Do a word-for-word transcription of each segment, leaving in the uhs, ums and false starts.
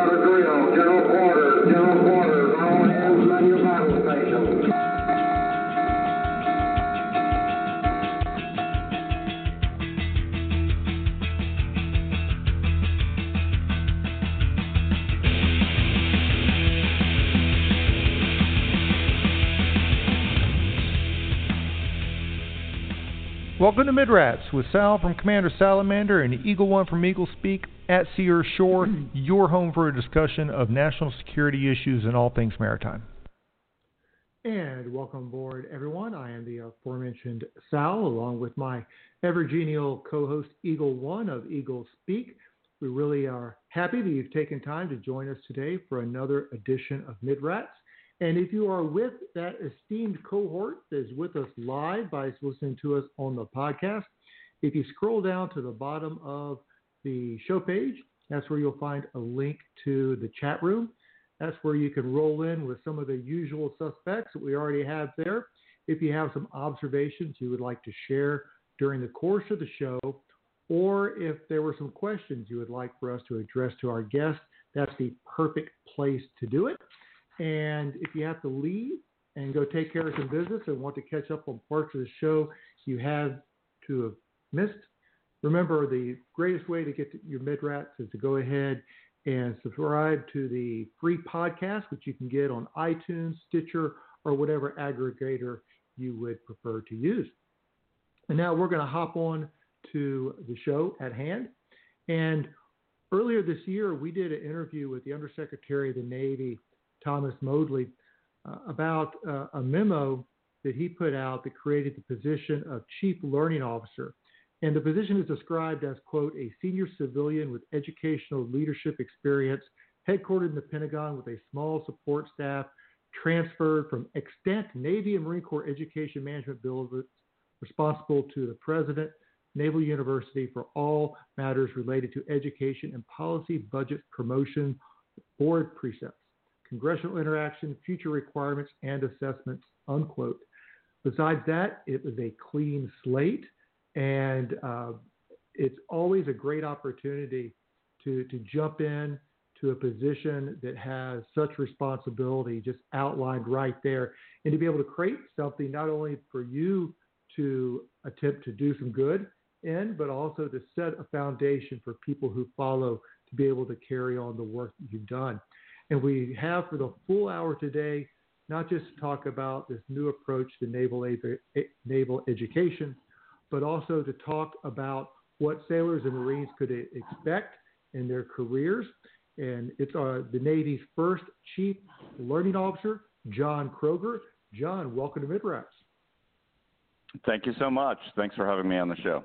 Order drill, general quarters, general quarters, all hands on your battle stations. Welcome to Midrats with Sal from Commander Salamander and Eagle One from Eagle Speak at Sea or Shore, your home for a discussion of national security issues and all things maritime. And welcome aboard, everyone. I am the aforementioned Sal, along with my ever-genial co-host Eagle One of Eagle Speak. We really are happy that you've taken time to join us today for another edition of Midrats. And if you are with that esteemed cohort that is with us live by listening to us on the podcast, if you scroll down to the bottom of the show page, that's where you'll find a link to the chat room. That's where you can roll in with some of the usual suspects that we already have there. If you have some observations you would like to share during the course of the show, or if there were some questions you would like for us to address to our guests, that's the perfect place to do it. And if you have to leave and go take care of some business and want to catch up on parts of the show you have to have missed, remember the greatest way to get to your Midrats is to go ahead and subscribe to the free podcast, which you can get on iTunes, Stitcher, or whatever aggregator you would prefer to use. And now we're going to hop on to the show at hand. And earlier this year, we did an interview with the Undersecretary of the Navy, Thomas Modly, uh, about uh, a memo that he put out that created the position of Chief Learning Officer. And the position is described as, quote, a senior civilian with educational leadership experience, headquartered in the Pentagon with a small support staff, transferred from extant Navy and Marine Corps education management buildings, responsible to the President, Naval University for all matters related to education and policy, budget, promotion, board precepts, congressional interaction, future requirements, and assessments, unquote. Besides that, it was a clean slate, and uh, it's always a great opportunity to, to jump in to a position that has such responsibility just outlined right there, and to be able to create something not only for you to attempt to do some good in, but also to set a foundation for people who follow to be able to carry on the work that you've done. And we have for the full hour today, not just to talk about this new approach to naval, naval education, but also to talk about what sailors and Marines could expect in their careers. And it's uh, the Navy's first Chief Learning Officer, John Kroger. John, welcome to Midrats. Thank you so much. Thanks for having me on the show.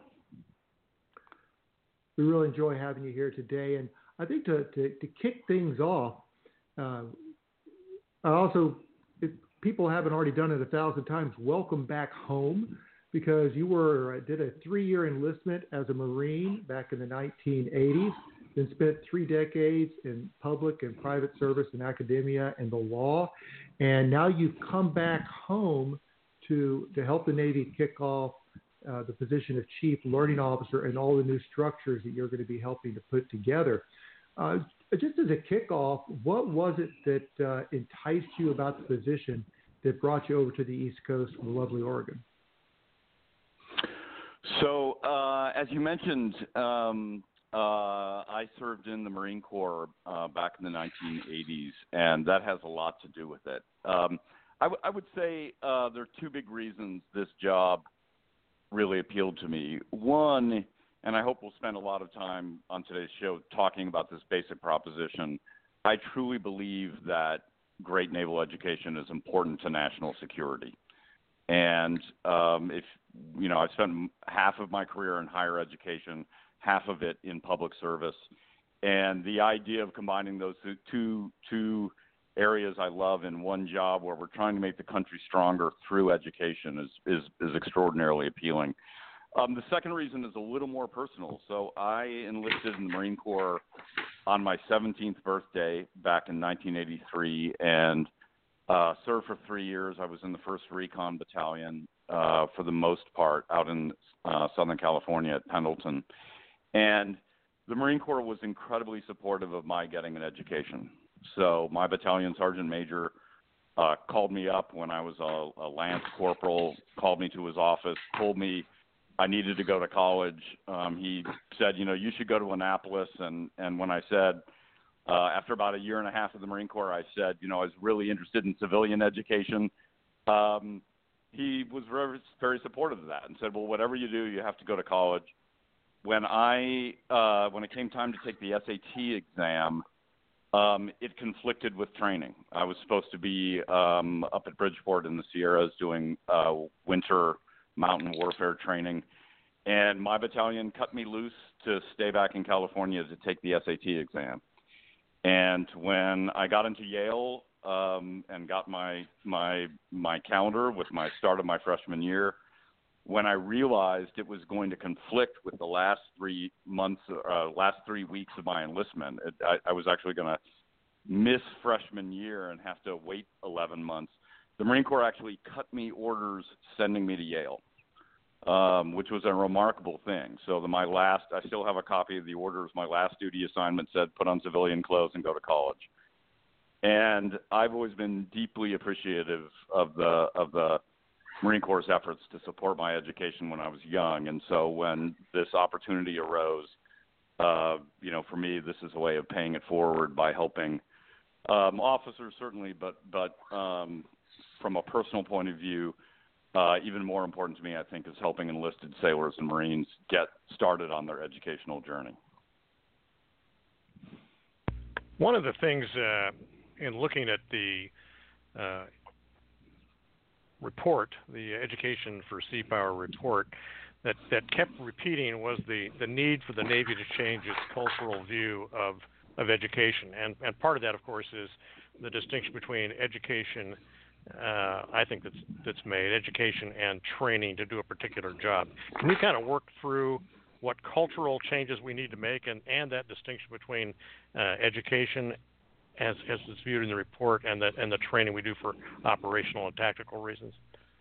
We really enjoy having you here today. And I think to, to, to kick things off, Uh, I also, if people haven't already done it a thousand times, welcome back home, because you were did a three-year enlistment as a Marine back in the nineteen eighties, then spent three decades in public and private service in academia and the law, and now you've come back home to to help the Navy kick off uh, the position of Chief Learning Officer and all the new structures that you're going to be helping to put together. Uh, just as a kickoff, what was it that uh, enticed you about the position that brought you over to the East Coast from lovely Oregon? So, uh, as you mentioned, um, uh, I served in the Marine Corps uh, back in the nineteen eighties, and that has a lot to do with it. Um, I, w- I would say uh, there are two big reasons this job really appealed to me. One, and I hope we'll spend a lot of time on today's show talking about this basic proposition, I truly believe that great naval education is important to national security. And um, if, you know, I've spent half of my career in higher education, half of it in public service. And the idea of combining those two, two areas I love in one job where we're trying to make the country stronger through education is, is, is extraordinarily appealing. Um, the second reason is a little more personal. So I enlisted in the Marine Corps on my seventeenth birthday back in nineteen eighty-three and uh, served for three years. I was in the first Recon Battalion uh, for the most part out in uh, Southern California at Pendleton. And the Marine Corps was incredibly supportive of my getting an education. So my battalion sergeant major uh, called me up when I was a, a lance corporal, called me to his office, told me I needed to go to college. Um, he said, you know, you should go to Annapolis. And, and when I said, uh, after about a year and a half of the Marine Corps, I said, you know, I was really interested in civilian education. Um, he was very, very supportive of that and said, well, whatever you do, you have to go to college. When I, uh, when it came time to take the S A T exam, um, it conflicted with training. I was supposed to be um, up at Bridgeport in the Sierras doing uh, winter mountain warfare training, and my battalion cut me loose to stay back in California to take the S A T exam. And when I got into Yale um, and got my my my calendar with my start of my freshman year, when I realized it was going to conflict with the last three months, uh, last three weeks of my enlistment, it, I, I was actually going to miss freshman year and have to wait eleven months. The Marine Corps actually cut me orders sending me to Yale, um, which was a remarkable thing. So the, my last, I still have a copy of the orders. My last duty assignment said, put on civilian clothes and go to college. And I've always been deeply appreciative of the of the Marine Corps' efforts to support my education when I was young. And so when this opportunity arose, uh, you know, for me, this is a way of paying it forward by helping um, officers, certainly, but but um, from a personal point of view, uh, even more important to me, I think, is helping enlisted sailors and Marines get started on their educational journey. One of the things uh, in looking at the uh, report, the Education for Sea Power report, that, that kept repeating was the, the need for the Navy to change its cultural view of, of education. And, and part of that, of course, is the distinction between education, uh, I think that's, that's made, education and training to do a particular job. Can you kind of work through what cultural changes we need to make and, and that distinction between uh, education as, as it's viewed in the report and the, and the training we do for operational and tactical reasons?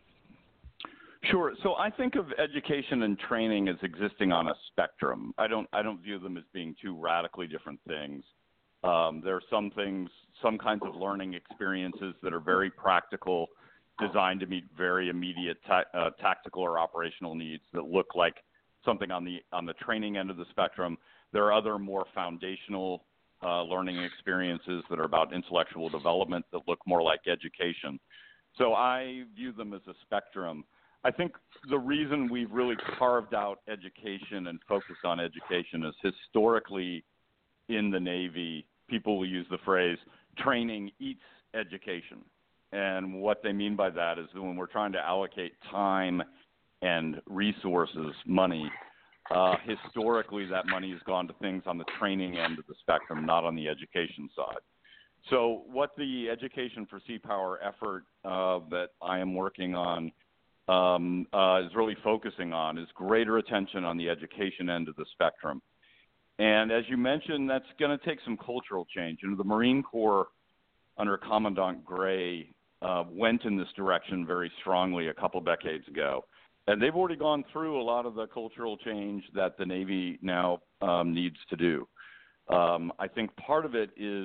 Sure. So I think of education and training as existing on a spectrum. I don't I don't view them as being two radically different things. Um, there are some things, some kinds of learning experiences that are very practical, designed to meet very immediate ta- uh, tactical or operational needs that look like something on the on the training end of the spectrum. There are other more foundational uh, learning experiences that are about intellectual development that look more like education. So I view them as a spectrum. I think the reason we've really carved out education and focused on education is historically in the Navy, people will use the phrase training eats education. And what they mean by that is that when we're trying to allocate time and resources, money, uh, historically that money has gone to things on the training end of the spectrum, not on the education side. So what the Education for Sea Power effort uh, that I am working on um, uh, is really focusing on is greater attention on the education end of the spectrum. And as you mentioned, that's going to take some cultural change. You know, the Marine Corps under Commandant Gray uh, went in this direction very strongly a couple decades ago. And they've already gone through a lot of the cultural change that the Navy now um, needs to do. Um, I think part of it is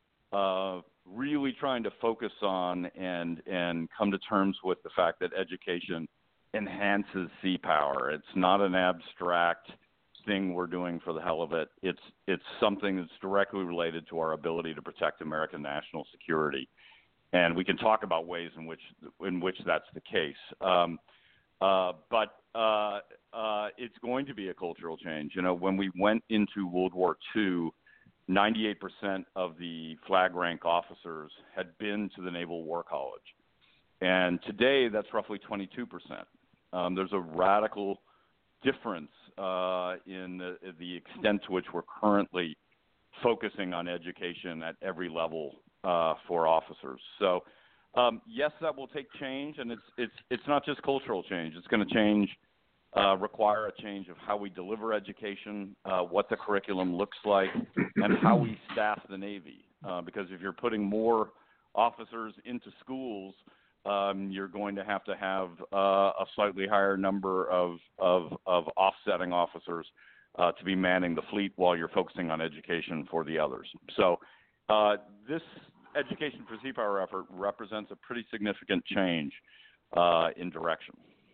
uh, really trying to focus on and and come to terms with the fact that education enhances sea power. It's not an abstract thing we're doing for the hell of it. It's it's something that's directly related to our ability to protect American national security, and we can talk about ways in which in which that's the case. Um, uh, but uh, uh, it's going to be a cultural change. You know, when we went into World War Two, ninety-eight percent of the flag rank officers had been to the Naval War College. And today, that's roughly twenty-two percent. Um, there's a radical difference uh, in the, the extent to which we're currently focusing on education at every level uh, for officers. So, um, yes, that will take change, and it's it's it's not just cultural change. It's going to change. Uh, require a change of how we deliver education, uh, what the curriculum looks like, and how we staff the Navy. Uh, because if you're putting more officers into schools, um, you're going to have to have uh, a slightly higher number of, of, of offsetting officers uh, to be manning the fleet while you're focusing on education for the others. So uh, this Education for Sea Power effort represents a pretty significant change uh, in direction.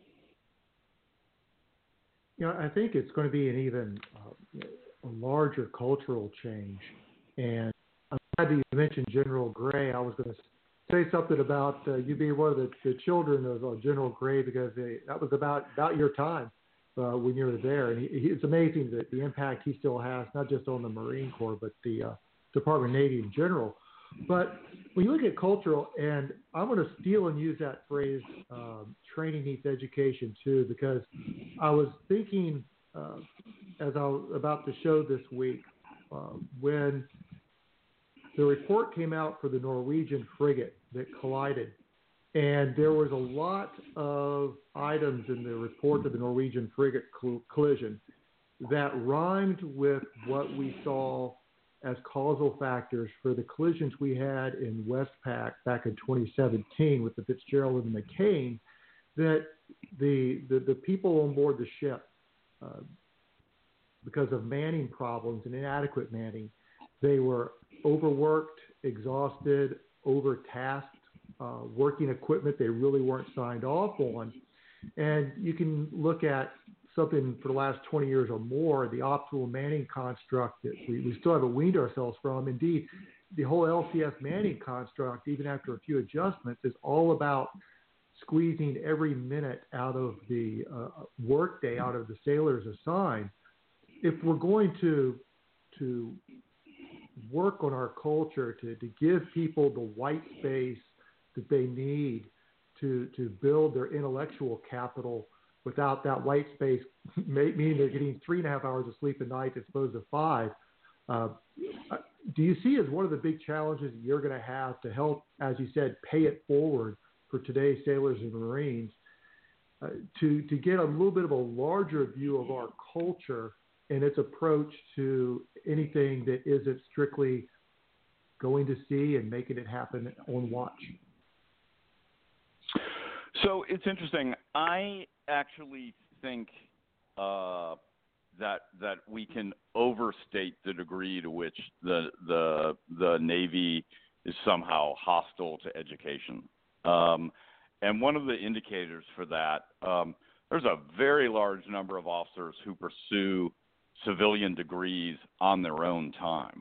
You know, I think it's going to be an even uh, a larger cultural change. And I'm glad that you mentioned General Gray. I was going to say something about uh, you being one of the, the children of uh, General Gray, because they, that was about, about your time uh, when you were there. And he, he, it's amazing that the impact he still has, not just on the Marine Corps, but the uh, Department of Navy in general. But when you look at cultural, and I'm going to steal and use that phrase, um, training needs education too, because I was thinking uh, as I was about the show this week, uh, when the report came out for the Norwegian frigate that collided, and there was a lot of items in the report of the Norwegian frigate cl- collision that rhymed with what we saw as causal factors for the collisions we had in Westpac back in twenty seventeen with the Fitzgerald and the McCain, that the, the, the people on board the ship, uh, because of manning problems and inadequate manning, they were overworked, exhausted, overtasked, uh, working equipment they really weren't signed off on. And you can look at something for the last twenty years or more, the optimal manning construct that we, we still haven't weaned ourselves from. Indeed, the whole L C S manning construct, even after a few adjustments, is all about squeezing every minute out of the uh, workday, out of the sailors assigned. If we're going to to work on our culture, to, to give people the white space that they need to, to build their intellectual capital without that white space, meaning they're getting three and a half hours of sleep a night as opposed to five. Uh, do you see as one of the big challenges you're going to have to help, as you said, pay it forward for today's sailors and Marines, uh, to, to get a little bit of a larger view of our culture and its approach to anything that isn't strictly going to sea and making it happen on watch? So it's interesting. I actually think uh, that that we can overstate the degree to which the the the Navy is somehow hostile to education. Um, and one of the indicators for that, um, there's a very large number of officers who pursue civilian degrees on their own time,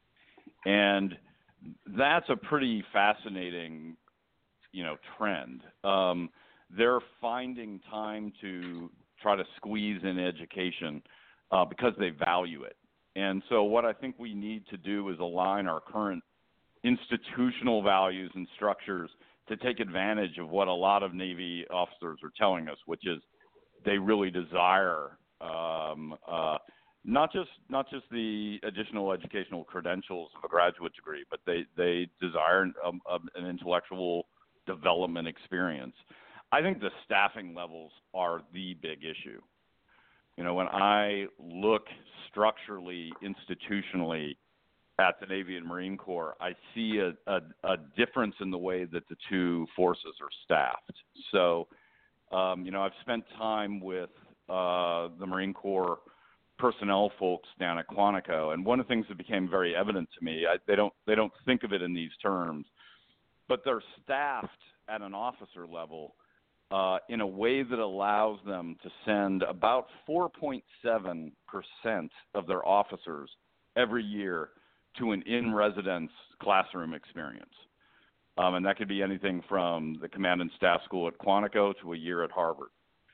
and that's a pretty fascinating, you know, trend. Um, they're finding time to try to squeeze in education uh, because they value it. And so what I think we need to do is align our current institutional values and structures to take advantage of what a lot of Navy officers are telling us, which is they really desire um, uh, not just not just the additional educational credentials of a graduate degree, but they, they desire um, um, an intellectual development experience. I think the staffing levels are the big issue. You know, when I look structurally, institutionally at the Navy and Marine Corps, I see a, a, a difference in the way that the two forces are staffed. So, um, you know, I've spent time with uh, the Marine Corps personnel folks down at Quantico, and one of the things that became very evident to me, I, they don't they don't think of it in these terms, but they're staffed at an officer level uh, in a way that allows them to send about four point seven percent of their officers every year to an in-residence classroom experience. Um, and that could be anything from the Command and Staff School at Quantico to a year at Harvard.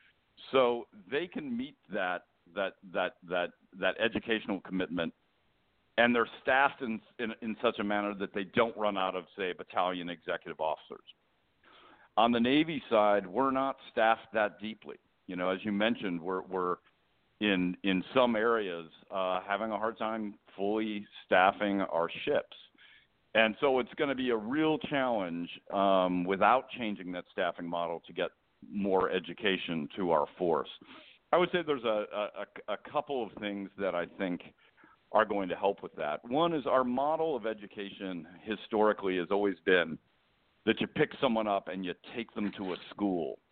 So they can meet that that that that that educational commitment, and they're staffed in, in in such a manner that they don't run out of, say, battalion executive officers. On the Navy side, we're not staffed that deeply. You know, as you mentioned, we're we're in in some areas uh, having a hard time fully staffing our ships, and so it's going to be a real challenge um, without changing that staffing model to get more education to our force. I would say there's a, a, a couple of things that I think are going to help with that. One is our model of education historically has always been that you pick someone up and you take them to a school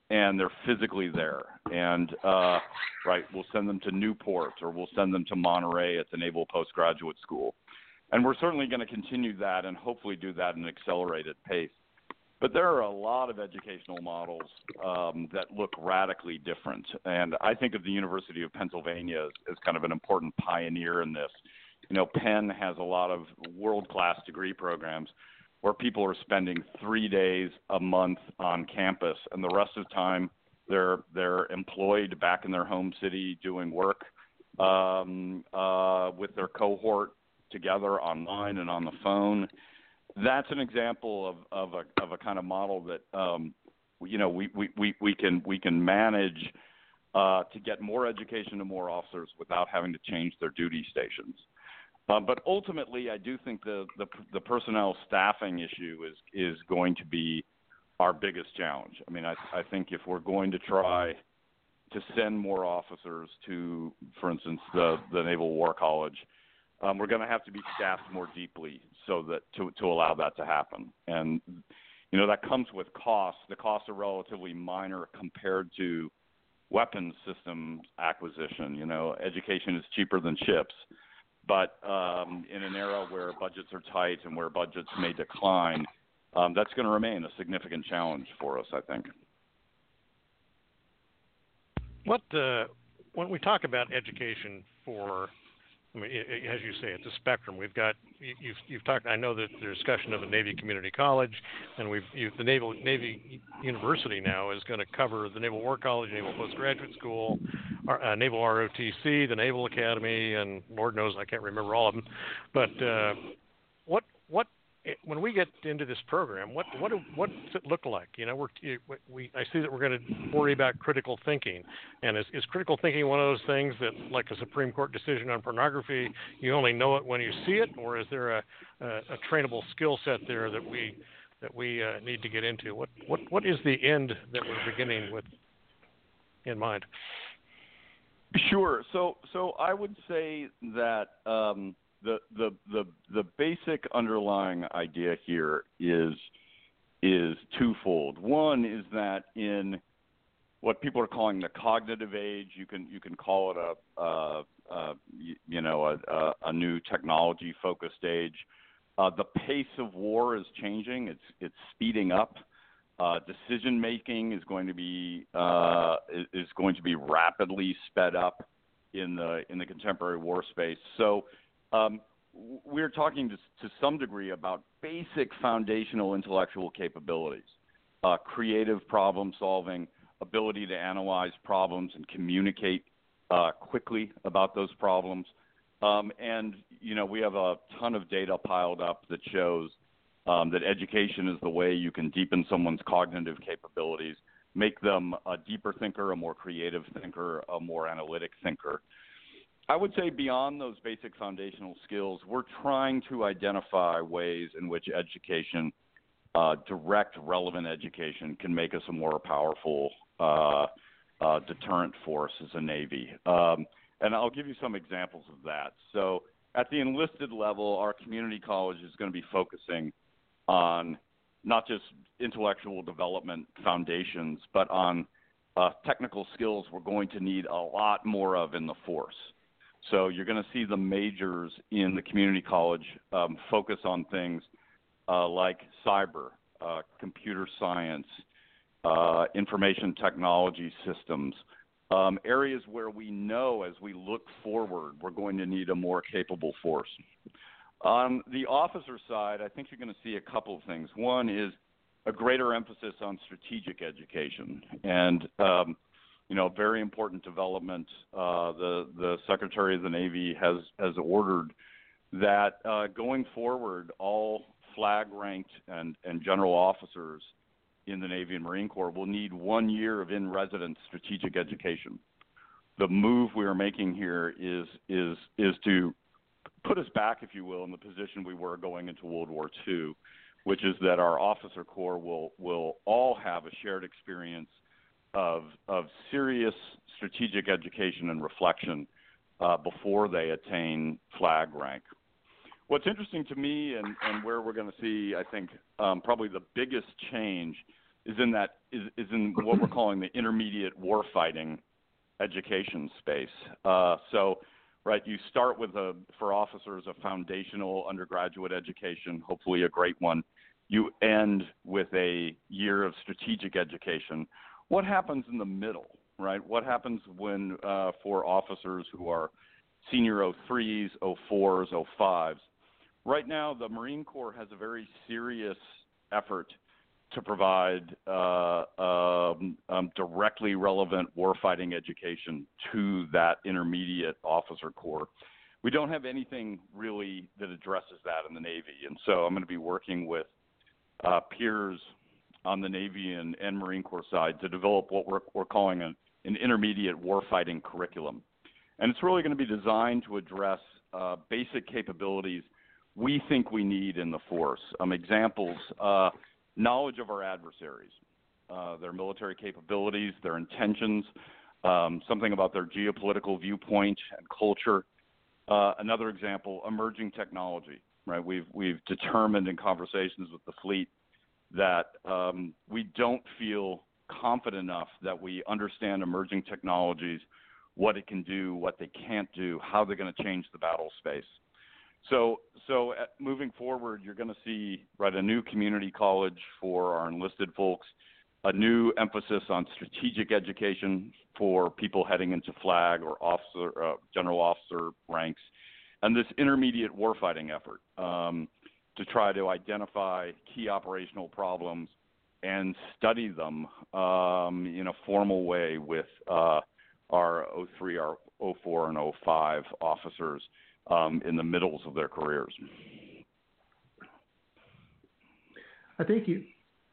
and they're physically there. And, uh, right, we'll send them to Newport or we'll send them to Monterey at the Naval Postgraduate School. And we're certainly going to continue that and hopefully do that at an accelerated pace. But there are a lot of educational models um, that look radically different. And I think of the University of Pennsylvania as, as kind of an important pioneer in this. You know, Penn has a lot of world-class degree programs where people are spending three days a month on campus, and the rest of the time they're they're employed back in their home city doing work um, uh, with their cohort together online and on the phone. That's an example of, of a of a kind of model that um, you know we, we, we, we can we can manage uh, to get more education to more officers without having to change their duty stations. Uh, but ultimately, I do think the, the the personnel staffing issue is is going to be our biggest challenge. I mean, I I think if we're going to try to send more officers to, for instance, the the Naval War College, um, we're going to have to be staffed more deeply so that to to allow that to happen. And you know that comes with costs. The costs are relatively minor compared to weapons system acquisition. You know, education is cheaper than ships. But um, in an era where budgets are tight and where budgets may decline, um, that's going to remain a significant challenge for us, I think. What uh, when we talk about education for, I mean, it, it, as you say, it's a spectrum. We've got you, you've you've talked. I know that there's discussion of a Navy Community College, and we've you, the Naval Navy University now is going to cover the Naval War College, Naval Postgraduate School, uh, Naval R O T C, the Naval Academy, and Lord knows I can't remember all of them. But uh, what what when we get into this program, what what what does it look like? You know, we're we I see that we're going to worry about critical thinking, and is, is critical thinking one of those things that, like a Supreme Court decision on pornography, you only know it when you see it, or is there a a, a trainable skill set there that we that we uh, need to get into? What what what is the end that we're beginning with in mind? Sure. So so I would say that. Um, The, the the the basic underlying idea here is is twofold. One is that in what people are calling the cognitive age, you can you can call it a, a, a you know a, a, a new technology focused age. Uh, the pace of war is changing. It's it's speeding up. Uh, decision making is going to be uh, is going to be rapidly sped up in the in the contemporary war space. So. Um, we're talking to, to some degree about basic foundational intellectual capabilities, uh, creative problem solving, ability to analyze problems and communicate uh, quickly about those problems. Um, and, you know, we have a ton of data piled up that shows um, that education is the way you can deepen someone's cognitive capabilities, make them a deeper thinker, a more creative thinker, a more analytic thinker. I would say beyond those basic foundational skills, we're trying to identify ways in which education, uh, direct, relevant education, can make us a more powerful uh, uh, deterrent force as a Navy. Um, and I'll give you some examples of that. So at the enlisted level, our community college is going to be focusing on not just intellectual development foundations, but on uh, technical skills we're going to need a lot more of in the force. So you're going to see the majors in the community college um, focus on things uh, like cyber, uh, computer science, uh, information technology systems, um, areas where we know as we look forward we're going to need a more capable force. On the officer side, I think you're going to see a couple of things. One is a greater emphasis on strategic education. And um, You know, very important development. Uh, the the Secretary of the Navy has has ordered that uh, going forward, all flag ranked and, and general officers in the Navy and Marine Corps will need one year of in-residence strategic education. The move we are making here is is is to put us back, if you will, in the position we were going into World War Two, which is that our officer corps will will all have a shared experience of of serious strategic education and reflection uh, before they attain flag rank. What's interesting to me and, and where we're going to see, I think, um, probably the biggest change is in that is, is in what we're calling the intermediate warfighting education space. Uh, so, right, you start with a for officers a foundational undergraduate education, hopefully a great one. You end with a year of strategic education. What happens in the middle, right? What happens when uh, for officers who are senior oh threes, oh fours, oh fives? Right now, the Marine Corps has a very serious effort to provide uh, um, um, directly relevant warfighting education to that intermediate officer corps. We don't have anything really that addresses that in the Navy, and so I'm going to be working with uh, peers on the Navy and, and Marine Corps side to develop what we're, we're calling a, an intermediate warfighting curriculum. And it's really going to be designed to address uh, basic capabilities we think we need in the force. Um, examples, uh, knowledge of our adversaries, uh, their military capabilities, their intentions, um, something about their geopolitical viewpoint and culture. Uh, another example, emerging technology, right? We've, we've determined in conversations with the fleet that um, we don't feel confident enough that we understand emerging technologies, what it can do, what they can't do, how they're going to change the battle space. So, so uh, moving forward, you're going to see, right, a new community college for our enlisted folks, a new emphasis on strategic education for people heading into flag or officer, uh, general officer ranks, and this intermediate warfighting effort um, to try to identify key operational problems and study them um, in a formal way with uh, our oh three, our oh four, and oh five officers um, in the middles of their careers. I think you,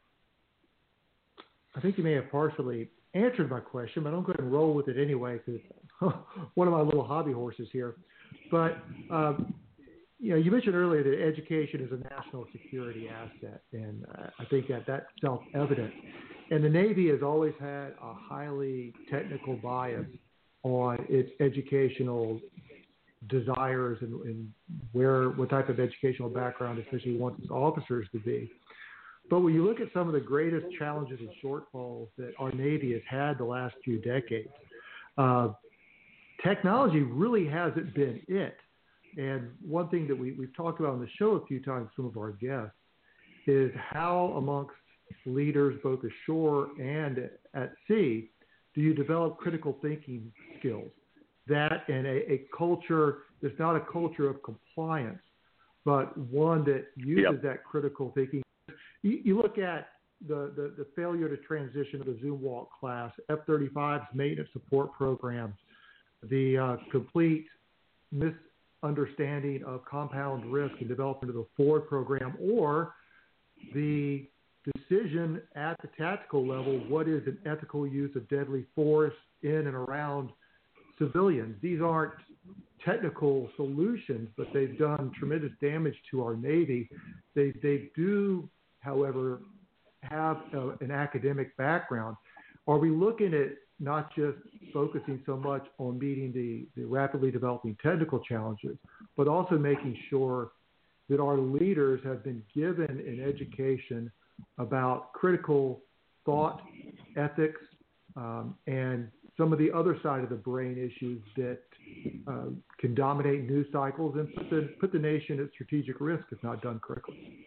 I think you may have partially answered my question, but I'm going to roll with it anyway because one of my little hobby horses here. But um, you know, you mentioned earlier that education is a national security asset, and uh, I think that that's self-evident. And the Navy has always had a highly technical bias on its educational desires and, and where, what type of educational background, especially wants its officers to be. But when you look at some of the greatest challenges and shortfalls that our Navy has had the last few decades, uh, technology really hasn't been it. And one thing that we, we've talked about on the show a few times, some of our guests, is how amongst leaders both ashore and at sea do you develop critical thinking skills? That and a, a culture that's not a culture of compliance, but one that uses yep. that critical thinking. You, you look at the, the, the failure to transition of the Zumwalt class, F thirty-five's maintenance support programs, the uh, complete misunderstanding of compound risk and development of the Ford program, or the decision at the tactical level, what is an ethical use of deadly force in and around civilians. These aren't technical solutions, but they've done tremendous damage to our Navy. They, they do, however, have a, an academic background. Are we looking at not just focusing so much on meeting the, the rapidly developing technical challenges, but also making sure that our leaders have been given an education about critical thought, ethics, um, and some of the other side of the brain issues that uh, can dominate news cycles and put the, put the nation at strategic risk if not done correctly?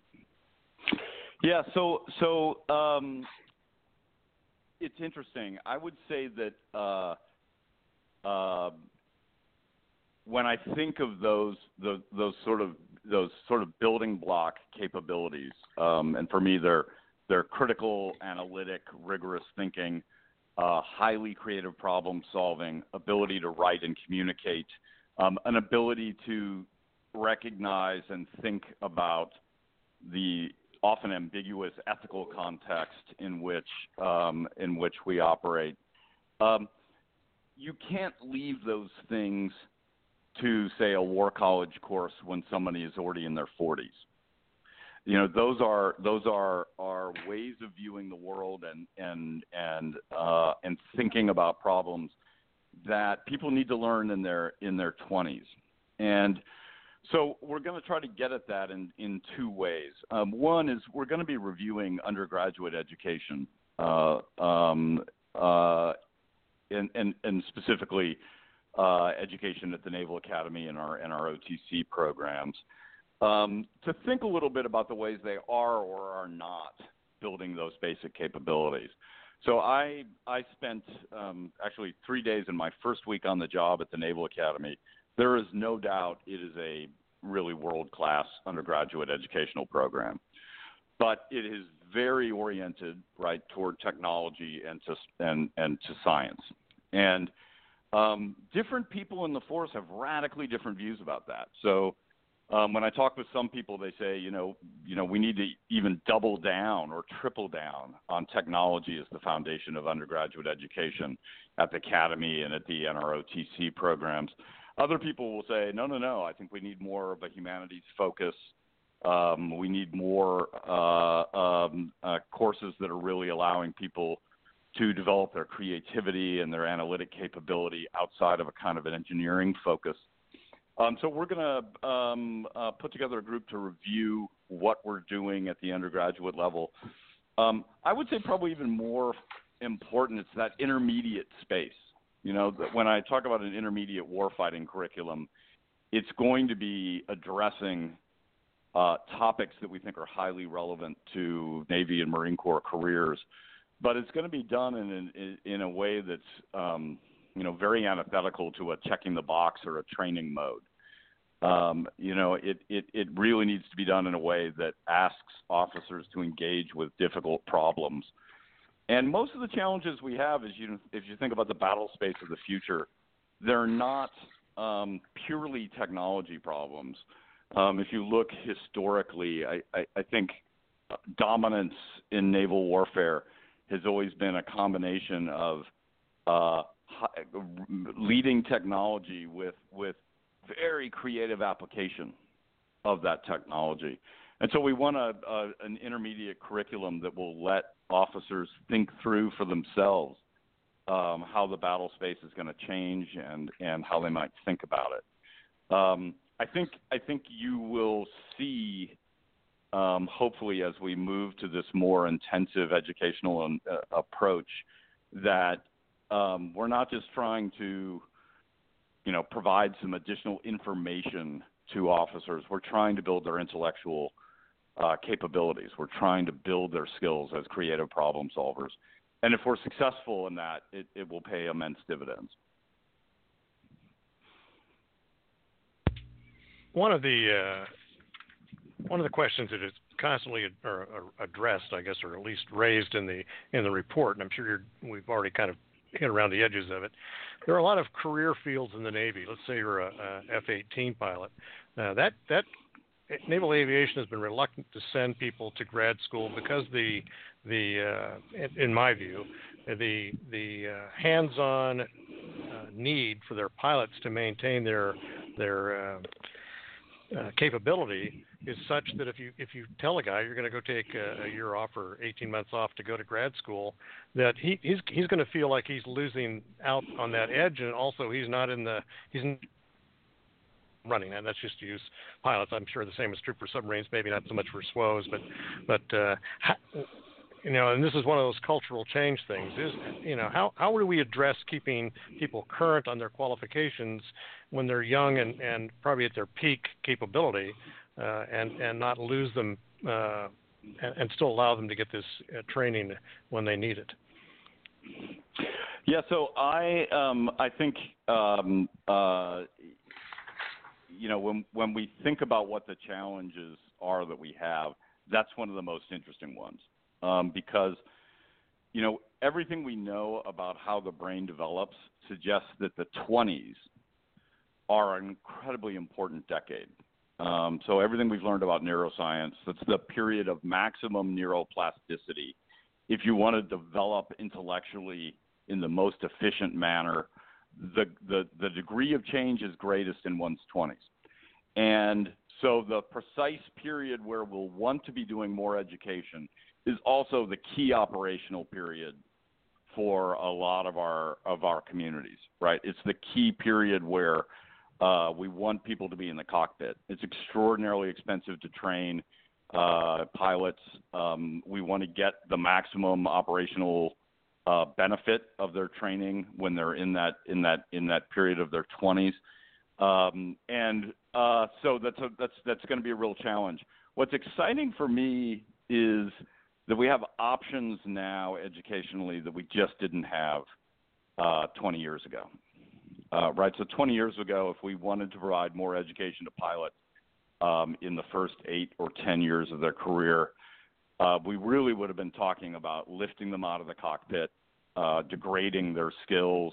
Yeah, so so um, it's interesting. I would say that uh, uh, when I think of those, those those sort of those sort of building block capabilities, um, and for me, they're they're critical, analytic, rigorous thinking, uh, highly creative problem solving, ability to write and communicate, um, an ability to recognize and think about the often ambiguous ethical context in which um, in which we operate. Um, you can't leave those things to, say, a war college course when somebody is already in their forties. You know, those are those are, are ways of viewing the world and and and uh, and thinking about problems that people need to learn in their in their twenties. And so we're going to try to get at that in, in two ways. Um, one is we're going to be reviewing undergraduate education, uh, um, uh, and, and, and specifically uh, education at the Naval Academy and our, and our O T C programs, um, to think a little bit about the ways they are or are not building those basic capabilities. So I, I spent um, actually three days in my first week on the job at the Naval Academy. There is no doubt it is a really world-class undergraduate educational program, but it is very oriented right toward technology and to and and to science. And um, different people in the force have radically different views about that. So um, when I talk with some people, they say, you know, you know, we need to even double down or triple down on technology as the foundation of undergraduate education at the academy and at the N R O T C programs. Other people will say, no, no, no, I think we need more of a humanities focus. Um, we need more uh, um, uh, courses that are really allowing people to develop their creativity and their analytic capability outside of a kind of an engineering focus. Um, so we're going to um, uh, put together a group to review what we're doing at the undergraduate level. Um, I would say probably even more important, it's that intermediate space. You know, when I talk about an intermediate warfighting curriculum, it's going to be addressing uh, topics that we think are highly relevant to Navy and Marine Corps careers, but it's going to be done in in, in a way that's um, you know very antithetical to a checking the box or a training mode. Um, you know, it, it it really needs to be done in a way that asks officers to engage with difficult problems. And most of the challenges we have is, you, if you think about the battle space of the future, they're not um, purely technology problems. Um, if you look historically, I, I, I think dominance in naval warfare has always been a combination of uh, leading technology with, with very creative application of that technology. And so we want a, a, an intermediate curriculum that will let officers think through for themselves um, how the battle space is going to change and, and how they might think about it. Um, I think I think you will see, um, hopefully, as we move to this more intensive educational um, uh, approach, that um, we're not just trying to, you know, provide some additional information to officers. We're trying to build their intellectual Uh, capabilities. We're trying to build their skills as creative problem solvers. And if we're successful in that, it, it will pay immense dividends. One of the uh, one of the questions that is constantly ad- or, or addressed, I guess, or at least raised in the in the report, and I'm sure you're, we've already kind of hit around the edges of it. There are a lot of career fields in the Navy. Let's say you're a, a F eighteen pilot. Uh, that that Naval aviation has been reluctant to send people to grad school because the the uh, in, in my view the the uh, hands-on uh, need for their pilots to maintain their their uh, uh, capability is such that if you if you tell a guy you're going to go take a, a year off or eighteen months off to go to grad school, that he he's he's going to feel like he's losing out on that edge, and also he's not in the he's in running, and that's just to use pilots. I'm sure the same is true for submarines, maybe not so much for S W Os, but, but uh, how, you know, and this is one of those cultural change things, is, you know, how, how do we address keeping people current on their qualifications when they're young and, and probably at their peak capability, uh, and, and not lose them uh, and, and still allow them to get this uh, training when they need it? Yeah, so I, um, I think, um, uh, you know, when when we think about what the challenges are that we have, that's one of the most interesting ones, um, because, you know, everything we know about how the brain develops suggests that the twenties are an incredibly important decade. Um, so everything we've learned about neuroscience, that's the period of maximum neuroplasticity. If you want to develop intellectually in the most efficient manner, the, the, the degree of change is greatest in one's twenties. And so the precise period where we'll want to be doing more education is also the key operational period for a lot of our of our communities, right? It's the key period where Uh, we want people to be in the cockpit. It's extraordinarily expensive to train uh, pilots. Um, we want to get the maximum operational uh, benefit of their training when they're in that in that in that period of their twenties. Um, and uh, so that's a, that's that's going to be a real challenge. What's exciting for me is that we have options now educationally that we just didn't have uh, twenty years ago. Uh, right, so twenty years ago, if we wanted to provide more education to pilots um, in the first eight or ten years of their career, uh, we really would have been talking about lifting them out of the cockpit, uh, degrading their skills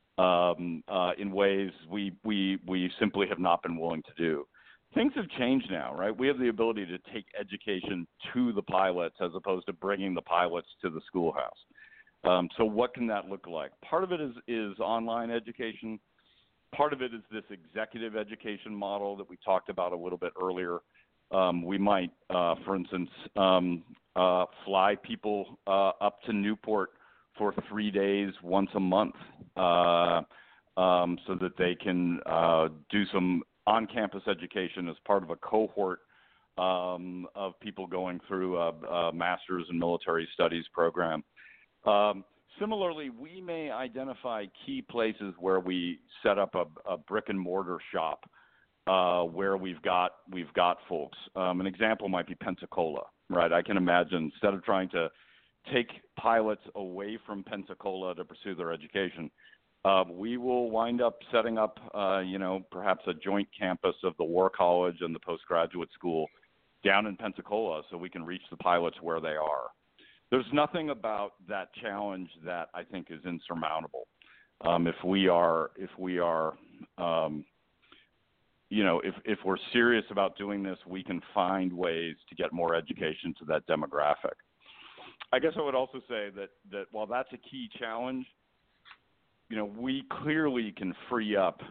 um, uh, in ways we, we, we simply have not been willing to do. Things have changed now, right? We have the ability to take education to the pilots as opposed to bringing the pilots to the schoolhouse. Um, so what can that look like? Part of it is, is online education. Part of it is this executive education model that we talked about a little bit earlier. Um, we might, uh, for instance, um, uh, fly people uh, up to Newport for three days once a month uh, um, so that they can uh, do some on-campus education as part of a cohort um, of people going through a, a master's in military studies program. Um, similarly, we may identify key places where we set up a, a brick and mortar shop uh, where we've got we've got folks. Um, an example might be Pensacola, right? I can imagine instead of trying to take pilots away from Pensacola to pursue their education, uh, we will wind up setting up, uh, you know, perhaps a joint campus of the War College and the postgraduate school down in Pensacola, so we can reach the pilots where they are. There's nothing about that challenge that I think is insurmountable. Um, if we are, if we are, um, you know, if, if we're serious about doing this, we can find ways to get more education to that demographic. I guess I would also say that, that while that's a key challenge, you know, we clearly can free up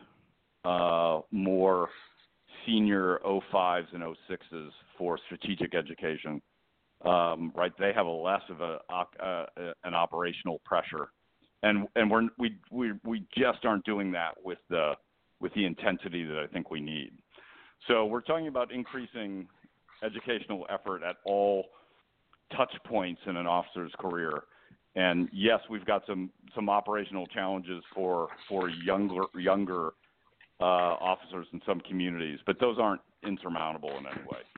uh, more senior oh fives and oh sixes for strategic education. Um, right, they have a less of a uh, an operational pressure, and and we're we we we just aren't doing that with the with the intensity that I think we need. So we're talking about increasing educational effort at all touch points in an officer's career, and yes, we've got some some operational challenges for for younger younger uh, officers in some communities, but those aren't insurmountable in any way.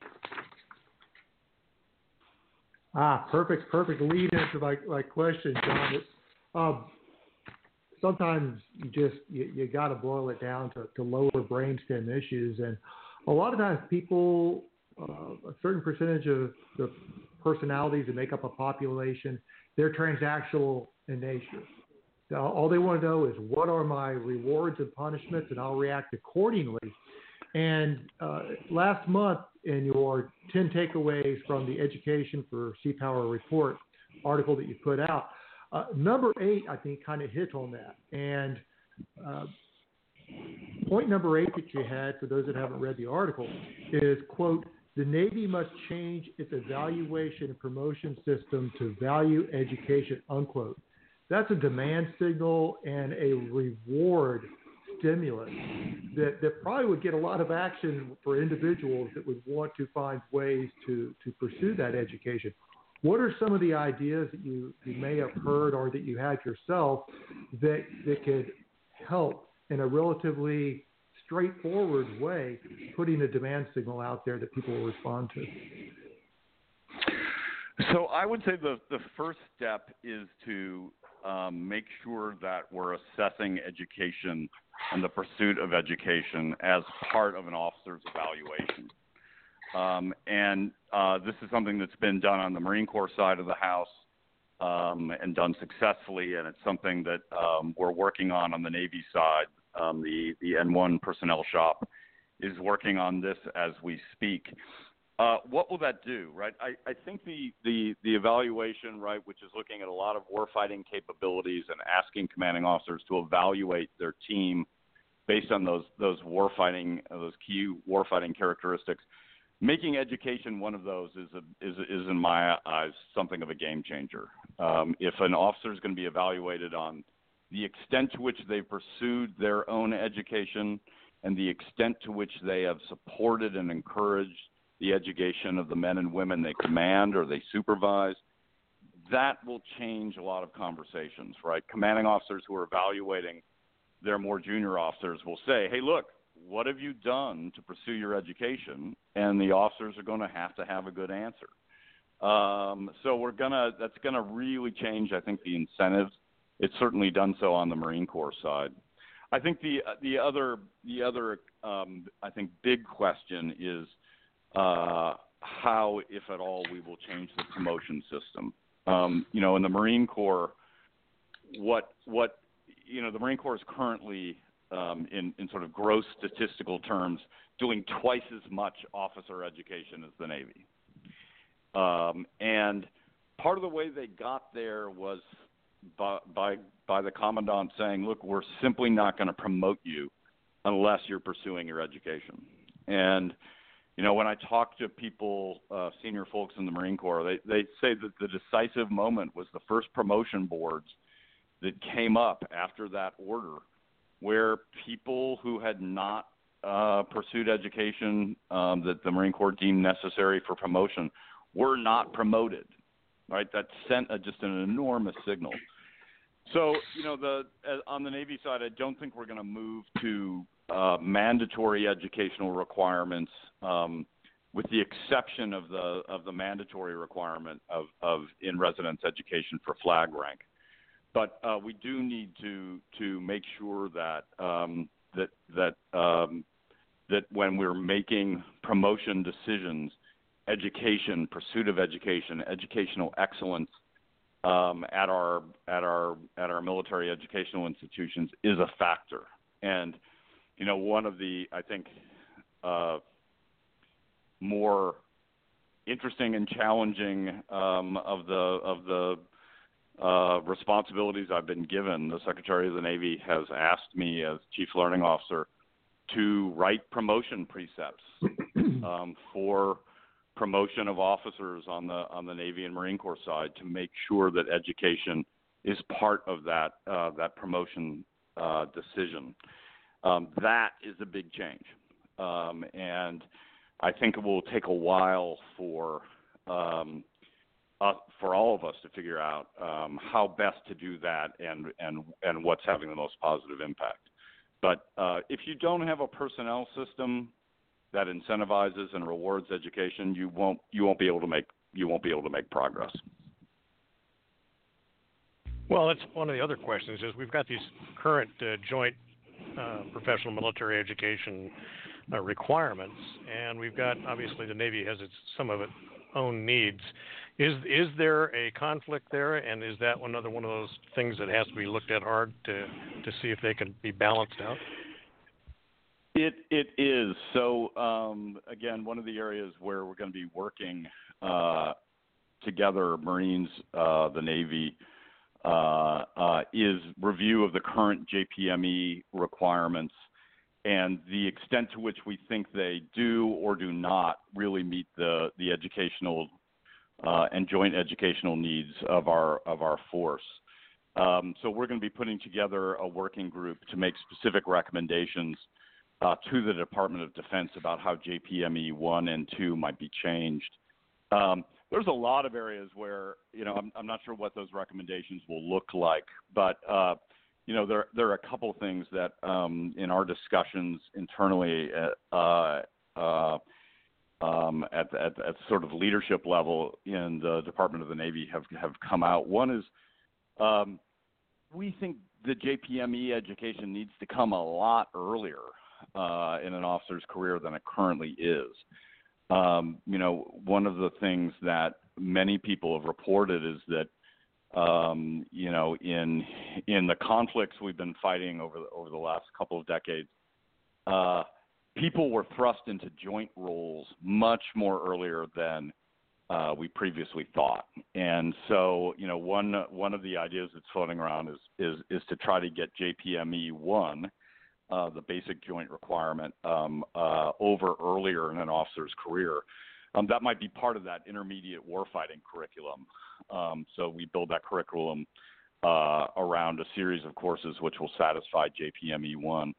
Ah, perfect, perfect lead into my, my question, John. It, um, sometimes you just, you, you got to boil it down to, to lower brainstem issues. And a lot of times people, uh, a certain percentage of the personalities that make up a population, they're transactional in nature. So all they want to know is what are my rewards and punishments, and I'll react accordingly. And uh, last month, in your ten takeaways from the Education for Sea Power report article that you put out, uh, number eight, I think, kind of hit on that. And uh, point number eight that you had, for those that haven't read the article, is, quote, the Navy must change its evaluation and promotion system to value education, unquote. That's a demand signal and a reward stimulus that, that probably would get a lot of action for individuals that would want to find ways to, to pursue that education. What are some of the ideas that you, you may have heard or that you had yourself that, that could help in a relatively straightforward way, putting a demand signal out there that people will respond to? So I would say the, the first step is to um, make sure that we're assessing education and the pursuit of education as part of an officer's evaluation. Um, and uh, this is something that's been done on the Marine Corps side of the house um, and done successfully, and it's something that um, we're working on on the Navy side. Um, the, the N one personnel shop is working on this as we speak. Uh, what will that do, right? I, I think the, the, the evaluation, right, which is looking at a lot of warfighting capabilities and asking commanding officers to evaluate their team based on those those warfighting, uh, those key warfighting characteristics. Making education one of those is, a, is, is in my eyes, something of a game changer. Um, if an officer is going to be evaluated on the extent to which they pursued their own education and the extent to which they have supported and encouraged the education of the men and women they command or they supervise, that will change a lot of conversations, right? Commanding officers who are evaluating their more junior officers will say, hey, look, what have you done to pursue your education? And the officers are going to have to have a good answer. Um, so we're going to, that's going to really change, I think, the incentives. It's certainly done so on the Marine Corps side. I think the the other the other um, I think big question is uh, how, if at all, we will change the promotion system. Um, you know, in the Marine Corps, what what you know, the Marine Corps is currently um, in in sort of gross statistical terms doing twice as much officer education as the Navy, um, and part of the way they got there was by by, by the commandant saying, look, we're simply not going to promote you unless you're pursuing your education. And, you know, when I talk to people, uh, senior folks in the Marine Corps, they, they say that the decisive moment was the first promotion boards that came up after that order, where people who had not uh, pursued education um, that the Marine Corps deemed necessary for promotion were not promoted, right? That sent a, just an enormous signal. So, you know, the uh, on the Navy side, I don't think we're going to move to uh, mandatory educational requirements, um, with the exception of the of the mandatory requirement of, of in-residence education for flag rank. But uh, we do need to to make sure that um, that that um, that when we're making promotion decisions, education, pursuit of education, educational excellence um, at our at our at our military educational institutions is a factor. And you know, one of the I think uh, more interesting and challenging um, of the of the uh, responsibilities I've been given, the Secretary of the Navy has asked me as Chief Learning Officer to write promotion precepts um, for promotion of officers on the on the Navy and Marine Corps side to make sure that education is part of that uh, that promotion uh, decision. Um, that is a big change, um, and I think it will take a while for um, uh, for all of us to figure out um, how best to do that and and and what's having the most positive impact. But uh, if you don't have a personnel system that incentivizes and rewards education, you won't you won't be able to make you won't be able to make progress. Well, that's one of the other questions. Is we've got these current uh, joint uh, professional military education uh, requirements, and we've got obviously the Navy has its some of its own needs. Is is there a conflict there, and is that another one of those things that has to be looked at hard to to see if they can be balanced out? It it is. So um, again, one of the areas where we're going to be working uh, together, Marines, uh, the Navy, uh, uh, is review of the current J P M E requirements and the extent to which we think they do or do not really meet the the educational uh, and joint educational needs of our of our force. Um, so we're going to be putting together a working group to make specific recommendations Uh, to the Department of Defense about how J P M E one and two might be changed. Um, there's a lot of areas where, you know, I'm, I'm not sure what those recommendations will look like, but, uh, you know, there, there are a couple of things that um, in our discussions internally uh, uh, um, at, the, at, the, at sort of leadership level in the Department of the Navy have, have come out. One is um, we think the J P M E education needs to come a lot earlier Uh, in an officer's career than it currently is. Um, you know, one of the things that many people have reported is that, um, you know, in in the conflicts we've been fighting over the, over the last couple of decades, uh, people were thrust into joint roles much more earlier than uh, we previously thought. And so, you know, one one of the ideas that's floating around is is is to try to get J P M E one. Uh, the basic joint requirement um, uh, over earlier in an officer's career. Um, that might be part of that intermediate warfighting curriculum. Um, so we build that curriculum uh, around a series of courses which will satisfy J P M E one.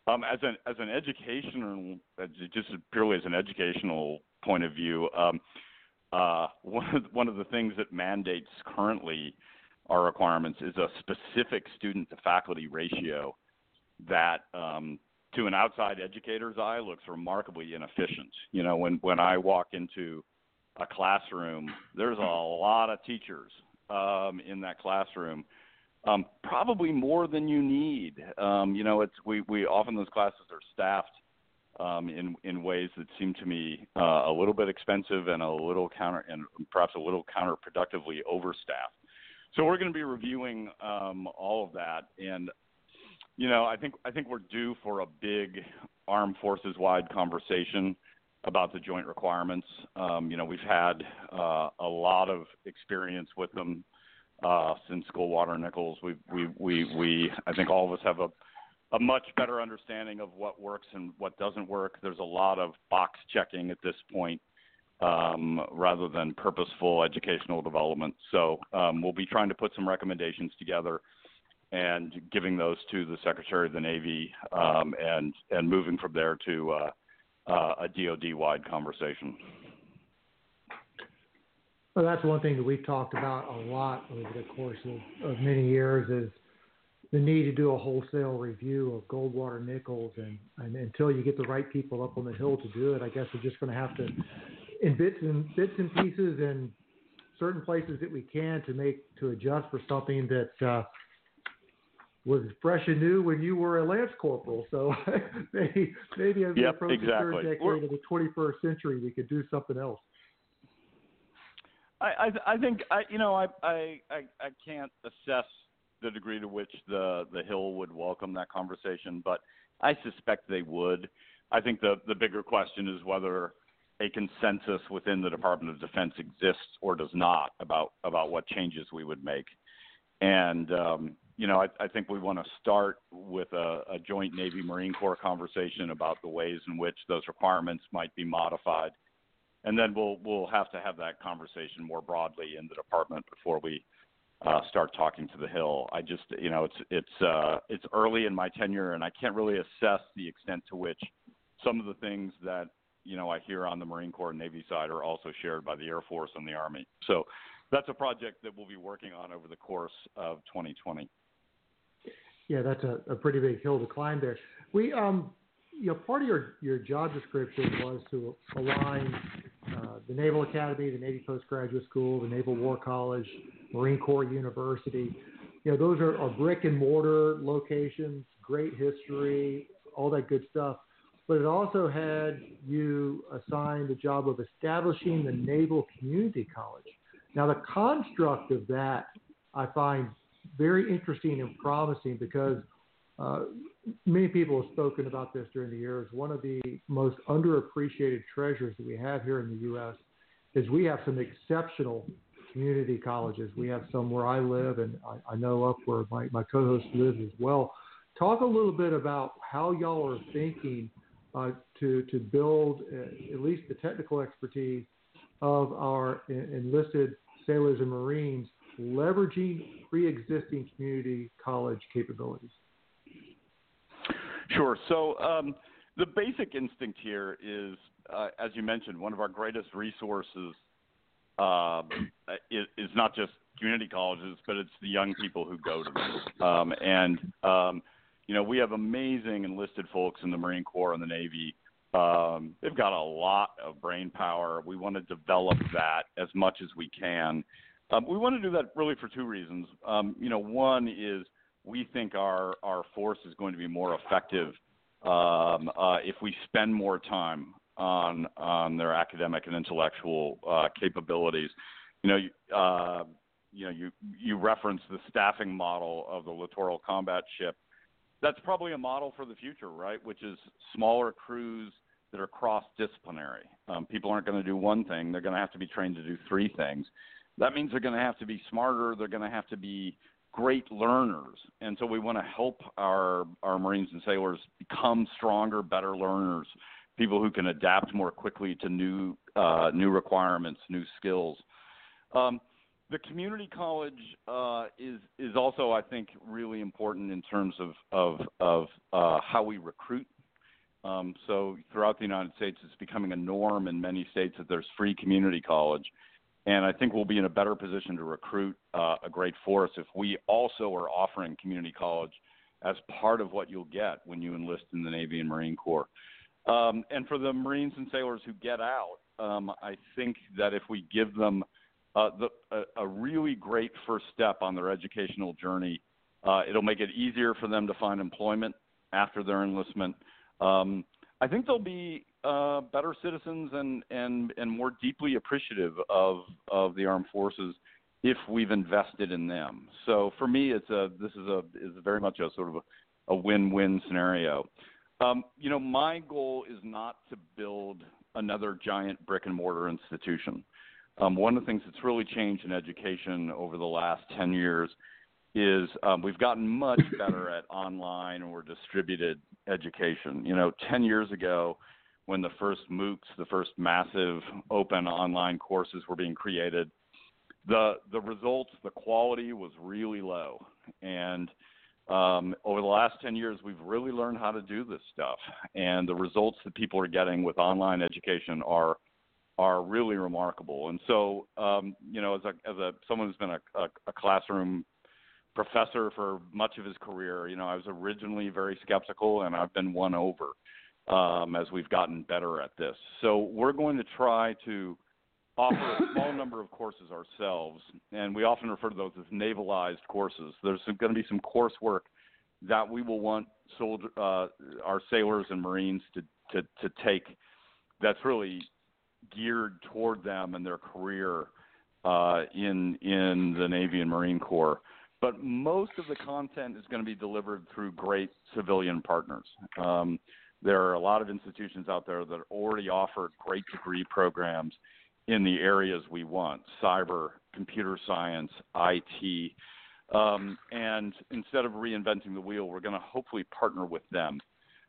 Um, as an as an educational, just purely as an educational point of view, um, uh, one of, one of the things that mandates currently our requirements is a specific student to faculty ratio that, um, to an outside educator's eye, looks remarkably inefficient. You know, when when I walk into a classroom, there's a lot of teachers um, in that classroom. Um, probably more than you need. Um, you know, it's we, we often those classes are staffed um, in in ways that seem to me uh, a little bit expensive and a little counter and perhaps a little counterproductively overstaffed. So we're going to be reviewing um, all of that, and you know, I think I think we're due for a big armed forces wide conversation about the joint requirements. Um, you know, we've had uh, a lot of experience with them. Uh, since Goldwater Nichols, we, we, we, we, I think all of us have a, a much better understanding of what works and what doesn't work. There's a lot of box checking at this point, um, rather than purposeful educational development. So um, we'll be trying to put some recommendations together and giving those to the Secretary of the Navy, um, and and moving from there to uh, uh, a D O D-wide conversation. Well, that's one thing that we've talked about a lot over the course of, of many years is the need to do a wholesale review of Goldwater Nichols. And, and until you get the right people up on the Hill to do it, I guess we're just going to have to, in bits and bits and pieces and certain places that we can to make, to adjust for something that uh, was fresh and new when you were a Lance Corporal. So maybe, maybe as we yep, approach exactly. the third decade we're, of the twenty-first century, we could do something else. I, I, I think I, you know, I, I, I, I can't assess the degree to which the, the Hill would welcome that conversation, but I suspect they would. I think the, the bigger question is whether a consensus within the Department of Defense exists or does not about, about what changes we would make. And, um, you know, I, I think we want to start with a, a joint Navy Marine Corps conversation about the ways in which those requirements might be modified. And then we'll we'll have to have that conversation more broadly in the department before we uh, start talking to the Hill. I just, you know, it's it's uh, it's early in my tenure, and I can't really assess the extent to which some of the things that, you know, I hear on the Marine Corps and Navy side are also shared by the Air Force and the Army. So that's a project that we'll be working on over the course of twenty twenty. Yeah, that's a, a pretty big hill to climb there. We um. You know, part of your, your job description was to align uh, the Naval Academy, the Navy Postgraduate School, the Naval War College, Marine Corps University. You know, those are, are brick and mortar locations, great history, all that good stuff. But it also had you assigned the job of establishing the Naval Community College. Now, the construct of that I find very interesting and promising because uh, many people have spoken about this during the years. One of the most underappreciated treasures that we have here in the U S is we have some exceptional community colleges. We have some where I live, and I, I know up where my, my co-host lives as well. Talk a little bit about how y'all are thinking uh, to, to build uh, at least the technical expertise of our enlisted sailors and Marines, leveraging pre-existing community college capabilities. Sure. So um, the basic instinct here is, uh, as you mentioned, one of our greatest resources uh, is, is not just community colleges, but it's the young people who go to them. Um, and, um, you know, we have amazing enlisted folks in the Marine Corps and the Navy. Um, they've got a lot of brain power. We want to develop that as much as we can. Um, we want to do that really for two reasons. Um, you know, one is we think our, our force is going to be more effective um, uh, if we spend more time on on their academic and intellectual uh, capabilities. You know, uh, you know, you you referenced the staffing model of the littoral combat ship. That's probably a model for the future, right? Which is smaller crews that are cross-disciplinary. Um, people aren't going to do one thing; they're going to have to be trained to do three things. That means they're going to have to be smarter. They're going to have to be great learners. And so we want to help our, our Marines and sailors become stronger, better learners, people who can adapt more quickly to new, uh, new requirements, new skills. Um, the community college uh, is is also, I think, really important in terms of of, of uh, how we recruit. Um, so throughout the United States, it's becoming a norm in many states that there's free community college. And I think we'll be in a better position to recruit uh, a great force if we also are offering community college as part of what you'll get when you enlist in the Navy and Marine Corps. Um, and for the Marines and sailors who get out, um, I think that if we give them uh, the, a, a really great first step on their educational journey, uh, it'll make it easier for them to find employment after their enlistment. Um, I think they'll be uh, better citizens and, and, and more deeply appreciative of, of the armed forces if we've invested in them. So for me, it's a this is a is very much a sort of a, a win-win scenario. Um, you know, my goal is not to build another giant brick and mortar institution. Um, one of the things that's really changed in education over the last ten years is um, we've gotten much better at online or distributed education. You know, ten years ago, when the first MOOCs, the first massive open online courses were being created, the the results, the quality was really low. And um, over the last ten years, we've really learned how to do this stuff. And the results that people are getting with online education are are really remarkable. And so, um, you know, as a as a someone who's been a, a, a classroom professor for much of his career, you know, I was originally very skeptical, and I've been won over um, as we've gotten better at this. So we're going to try to offer a small number of courses ourselves, and we often refer to those as navalized courses. There's going to be some coursework that we will want soldier, uh, our sailors and Marines to, to, to take that's really geared toward them and their career uh, in in the Navy and Marine Corps. But most of the content is going to be delivered through great civilian partners. Um, there are a lot of institutions out there that already offer great degree programs in the areas we want: cyber, computer science, I T. Um, and instead of reinventing the wheel, we're going to hopefully partner with them.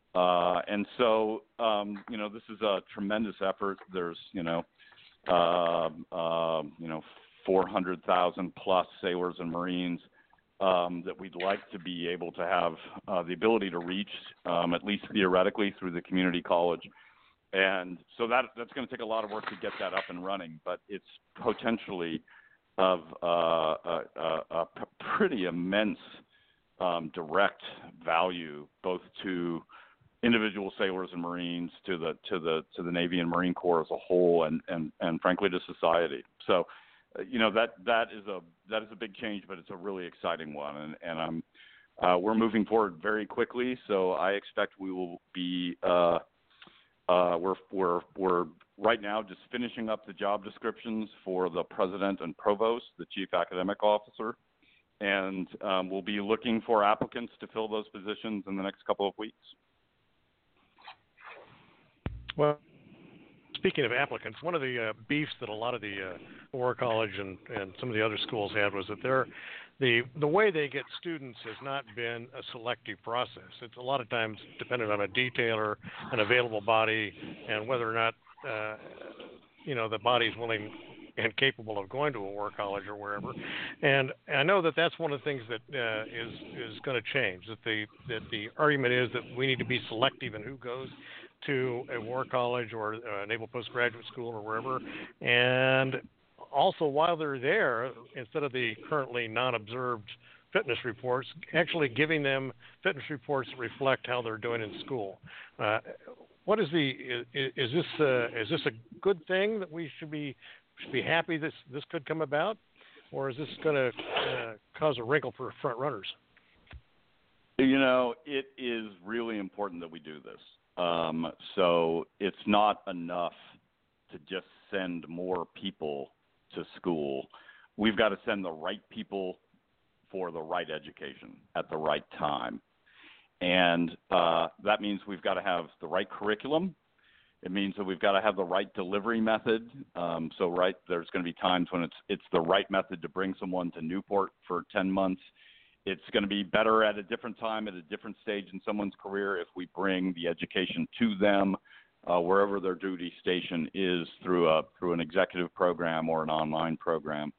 Uh, and so, um, you know, this is a tremendous effort. There's, you know, uh, uh, you know, four hundred thousand plus sailors and Marines um, that we'd like to be able to have uh, the ability to reach, um, at least theoretically, through the community college. And so that that's going to take a lot of work to get that up and running, but it's potentially of uh, a, a, a pretty immense um, direct value, both to individual sailors and Marines, to the to the to the Navy and Marine Corps as a whole, and and, and frankly to society. So, uh, you know, that that is a that is a big change, but it's a really exciting one, and and I'm uh, we're moving forward very quickly. So I expect we will be. Uh, Uh, we're we're we're right now just finishing up the job descriptions for the president and provost, the chief academic officer, and um, we'll be looking for applicants to fill those positions in the next couple of weeks. Well, speaking of applicants, one of the uh, beefs that a lot of the uh, War College and, and some of the other schools had was that they're The the way they get students has not been a selective process. It's a lot of times dependent on a detailer, an available body, and whether or not uh, you know the body's willing and capable of going to a war college or wherever. And I know that that's one of the things that uh, is is going to change. That the that the argument is that we need to be selective in who goes to a war college or a naval postgraduate school or wherever, and also, while they're there, instead of the currently non-observed fitness reports, actually giving them fitness reports that reflect how they're doing in school. Uh, what is the is, is this uh, is this a good thing that we should be should be happy this this could come about, or is this going to uh, cause a wrinkle for front runners? You know, it is really important that we do this. Um, so it's not enough to just send more people to school. We've got to send the right people for the right education at the right time. And uh, that means we've got to have the right curriculum. It means that we've got to have the right delivery method. Um, so right, there's going to be times when it's it's the right method to bring someone to Newport for ten months. It's going to be better at a different time, at a different stage in someone's career, if we bring the education to them Uh, wherever their duty station is through a through an executive program or an online program.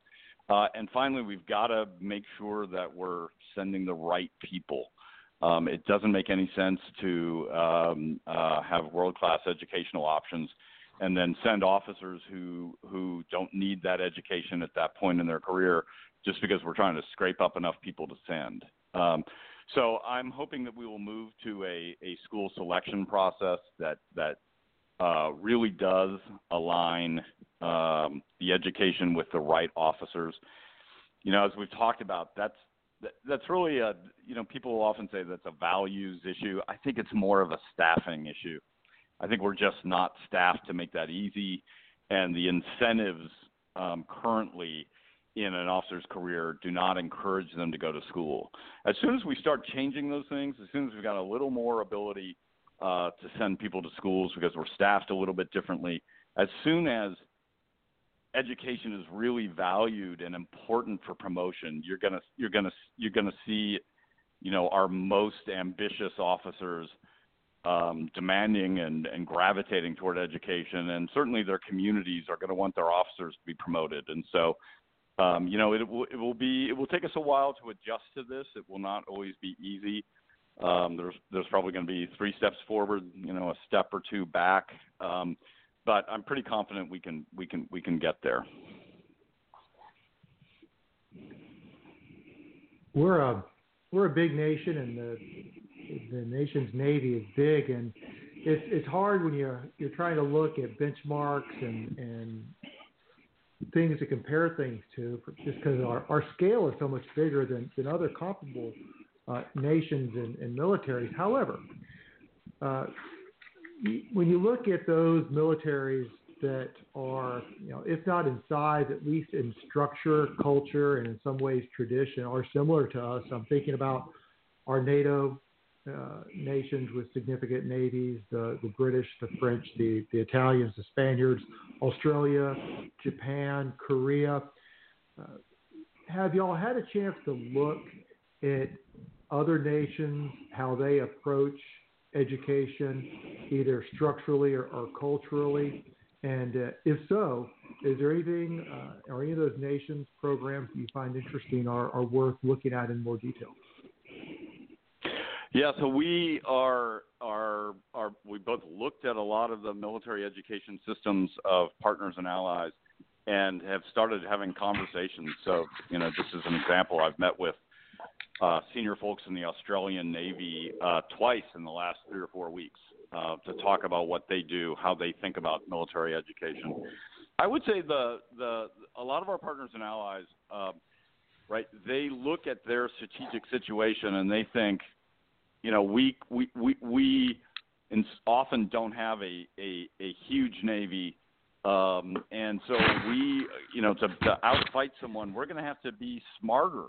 Uh, and finally, we've got to make sure that we're sending the right people. Um, it doesn't make any sense to um, uh, have world-class educational options and then send officers who who don't need that education at that point in their career just because we're trying to scrape up enough people to send. Um, so I'm hoping that we will move to a, a school selection process that that uh, really does align um, the education with the right officers. You know, as we've talked about, that's that, that's really a, you know, people will often say that's a values issue. I think it's more of a staffing issue. I think we're just not staffed to make that easy, and the incentives um, currently in an officer's career do not encourage them to go to school. As soon as we start changing those things, as soon as we've got a little more ability uh, to send people to schools because we're staffed a little bit differently, as soon as education is really valued and important for promotion, you're gonna you're gonna you're gonna see, you know, our most ambitious officers um, demanding and, and gravitating toward education, and certainly their communities are going to want their officers to be promoted. And so, um, you know, it will it will be it will take us a while to adjust to this. It will not always be easy. Um, there's there's probably going to be three steps forward, you know, a step or two back. Um, But I'm pretty confident we can we can we can get there. We're a we're a big nation, and the the nation's Navy is big, and it's it's hard when you're you're trying to look at benchmarks and and things to compare things to, just because our, our scale is so much bigger than, than other comparable uh, nations and, and militaries. However, uh, when you look at those militaries that are, you know, if not in size, at least in structure, culture, and in some ways tradition, are similar to us. I'm thinking about our NATO uh, nations with significant navies, the, the British, the French, the, the Italians, the Spaniards, Australia, Japan, Korea. Uh, have y'all had a chance to look at other nations, how they approach education, either structurally or, or culturally? And uh, if so, is there anything, uh, or any of those nations' programs that you find interesting or are worth looking at in more detail? Yeah, so we are are are we both looked at a lot of the military education systems of partners and allies, and have started having conversations. So, you know, just as an example, I've met with Uh, senior folks in the Australian Navy uh, twice in the last three or four weeks uh, to talk about what they do, how they think about military education. I would say the the a lot of our partners and allies, uh, right? They look at their strategic situation and they think, you know, we we we, we in, often don't have a a, a huge Navy. Um, and so we, you know, to, to outfight someone, we're going to have to be smarter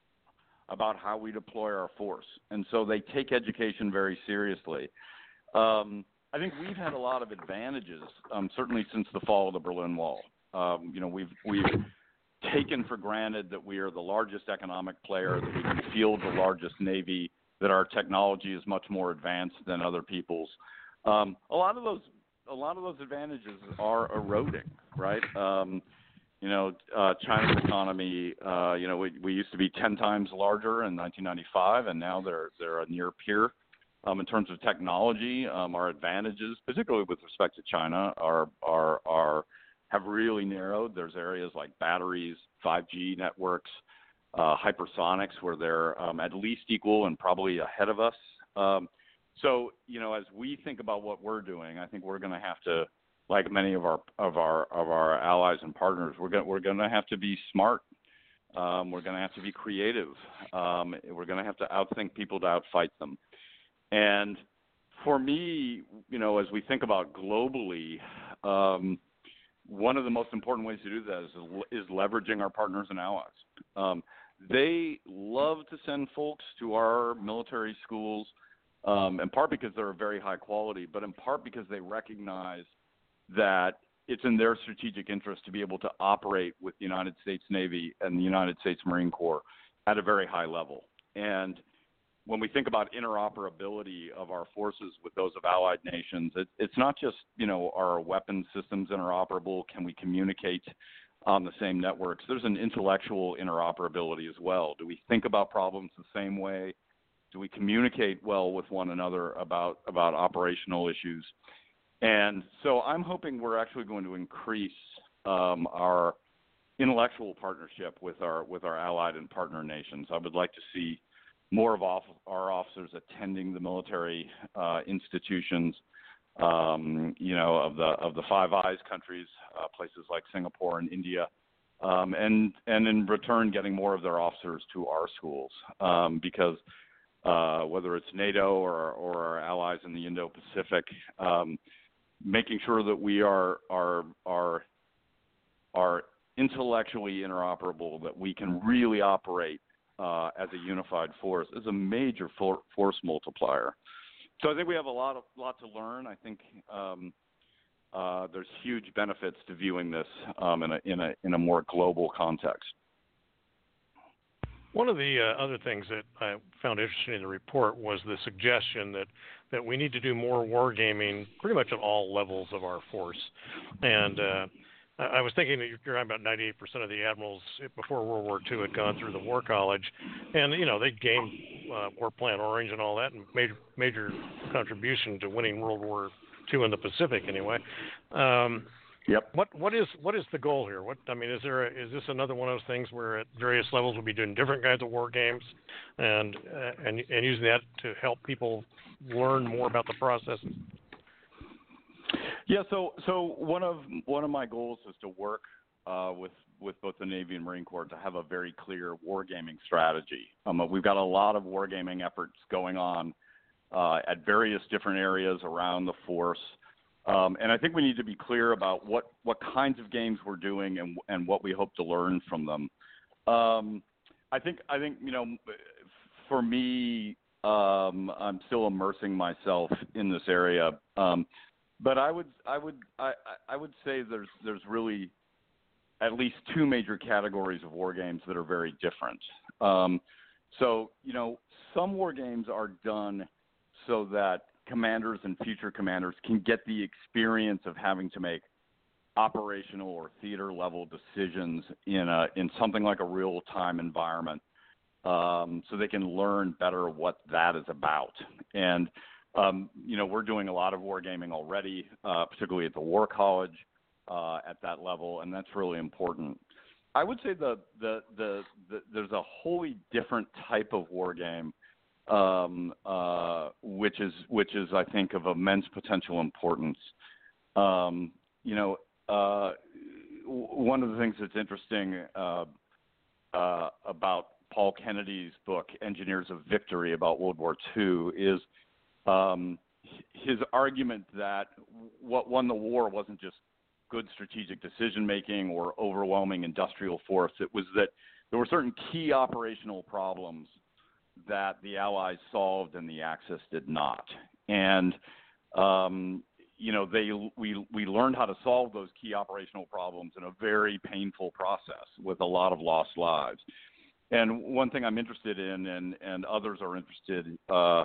about how we deploy our force. And so they take education very seriously. Um, I think we've had a lot of advantages, um, certainly since the fall of the Berlin Wall. Um, you know, we've, we've taken for granted that we are the largest economic player, that we can field the largest Navy, that our technology is much more advanced than other people's. Um, a lot of those, a lot of those advantages are eroding, right? Um, You know, uh, China's economy, uh, you know, we, we used to be ten times larger in nineteen ninety-five, and now they're they're a near peer. Um, in terms of technology, um, our advantages, particularly with respect to China, are are are have really narrowed. There's areas like batteries, five G networks, uh, hypersonics, where they're um, at least equal and probably ahead of us. Um, so, you know, as we think about what we're doing, I think we're going to have to, like many of our of our of our allies and partners, we're going we're going to have to be smart. Um, we're going to have to be creative. Um, we're going to have to outthink people to outfight them. And for me, you know, as we think about globally, um, one of the most important ways to do that is is leveraging our partners and allies. Um, they love to send folks to our military schools, um, in part because they're very high quality, but in part because they recognize that it's in their strategic interest to be able to operate with the United States Navy and the United States Marine Corps at a very high level. And when we think about interoperability of our forces with those of allied nations, it, it's not just, you know, are our weapon systems interoperable? Can we communicate on the same networks. There's an intellectual interoperability as well. Do we think about problems the same way? Do we communicate well with one another about, about operational issues? And so I'm hoping we're actually going to increase um, our intellectual partnership with our with our allied and partner nations. I would like to see more of off, our officers attending the military uh, institutions, um, you know, of the of the Five Eyes countries, uh, places like Singapore and India, um, and and in return getting more of their officers to our schools, um, because uh, whether it's NATO or or our allies in the Indo-Pacific, um, making sure that we are are are are intellectually interoperable, that we can really operate uh, as a unified force, is a major for, force multiplier. So I think we have a lot of lot to learn. I think um, uh, there's huge benefits to viewing this um, in a in a in a more global context. One of the uh, other things that I found interesting in the report was the suggestion that, that we need to do more wargaming pretty much at all levels of our force. And uh, I was thinking that you're talking about ninety-eight percent of the admirals before World War Two had gone through the War College, and you know they gained uh, War Plan Orange and all that, and major major contribution to winning World War Two in the Pacific anyway. Um, yep. What what is what is the goal here? What I mean is there a, is this another one of those things where at various levels we'll be doing different kinds of war games, and uh, and and using that to help people learn more about the process? Yeah, so so one of one of my goals is to work uh, with with both the Navy and Marine Corps to have a very clear wargaming strategy. Um, we've got a lot of wargaming efforts going on uh, at various different areas around the force, um, and I think we need to be clear about what, what kinds of games we're doing and and what we hope to learn from them. Um, I think I think you know, for me, um, I'm still immersing myself in this area. Um, But I would, I would, I, I would say there's, there's really at least two major categories of war games that are very different. Um, so, you know, some war games are done so that commanders and future commanders can get the experience of having to make operational or theater level decisions in a, in something like a real time environment, um, so they can learn better what that is about. And Um, you know, we're doing a lot of wargaming already, uh, particularly at the War College uh, at that level, and that's really important. I would say the, the, the, the there's a wholly different type of war game, um, uh, which is which is I think of immense potential importance. Um, you know, uh, w- one of the things that's interesting uh, uh, about Paul Kennedy's book, Engineers of Victory, about World War Two is Um, his argument that what won the war wasn't just good strategic decision-making or overwhelming industrial force. It was that there were certain key operational problems that the Allies solved and the Axis did not. And, um, you know, they we, we learned how to solve those key operational problems in a very painful process with a lot of lost lives. And one thing I'm interested in, and, and others are interested uh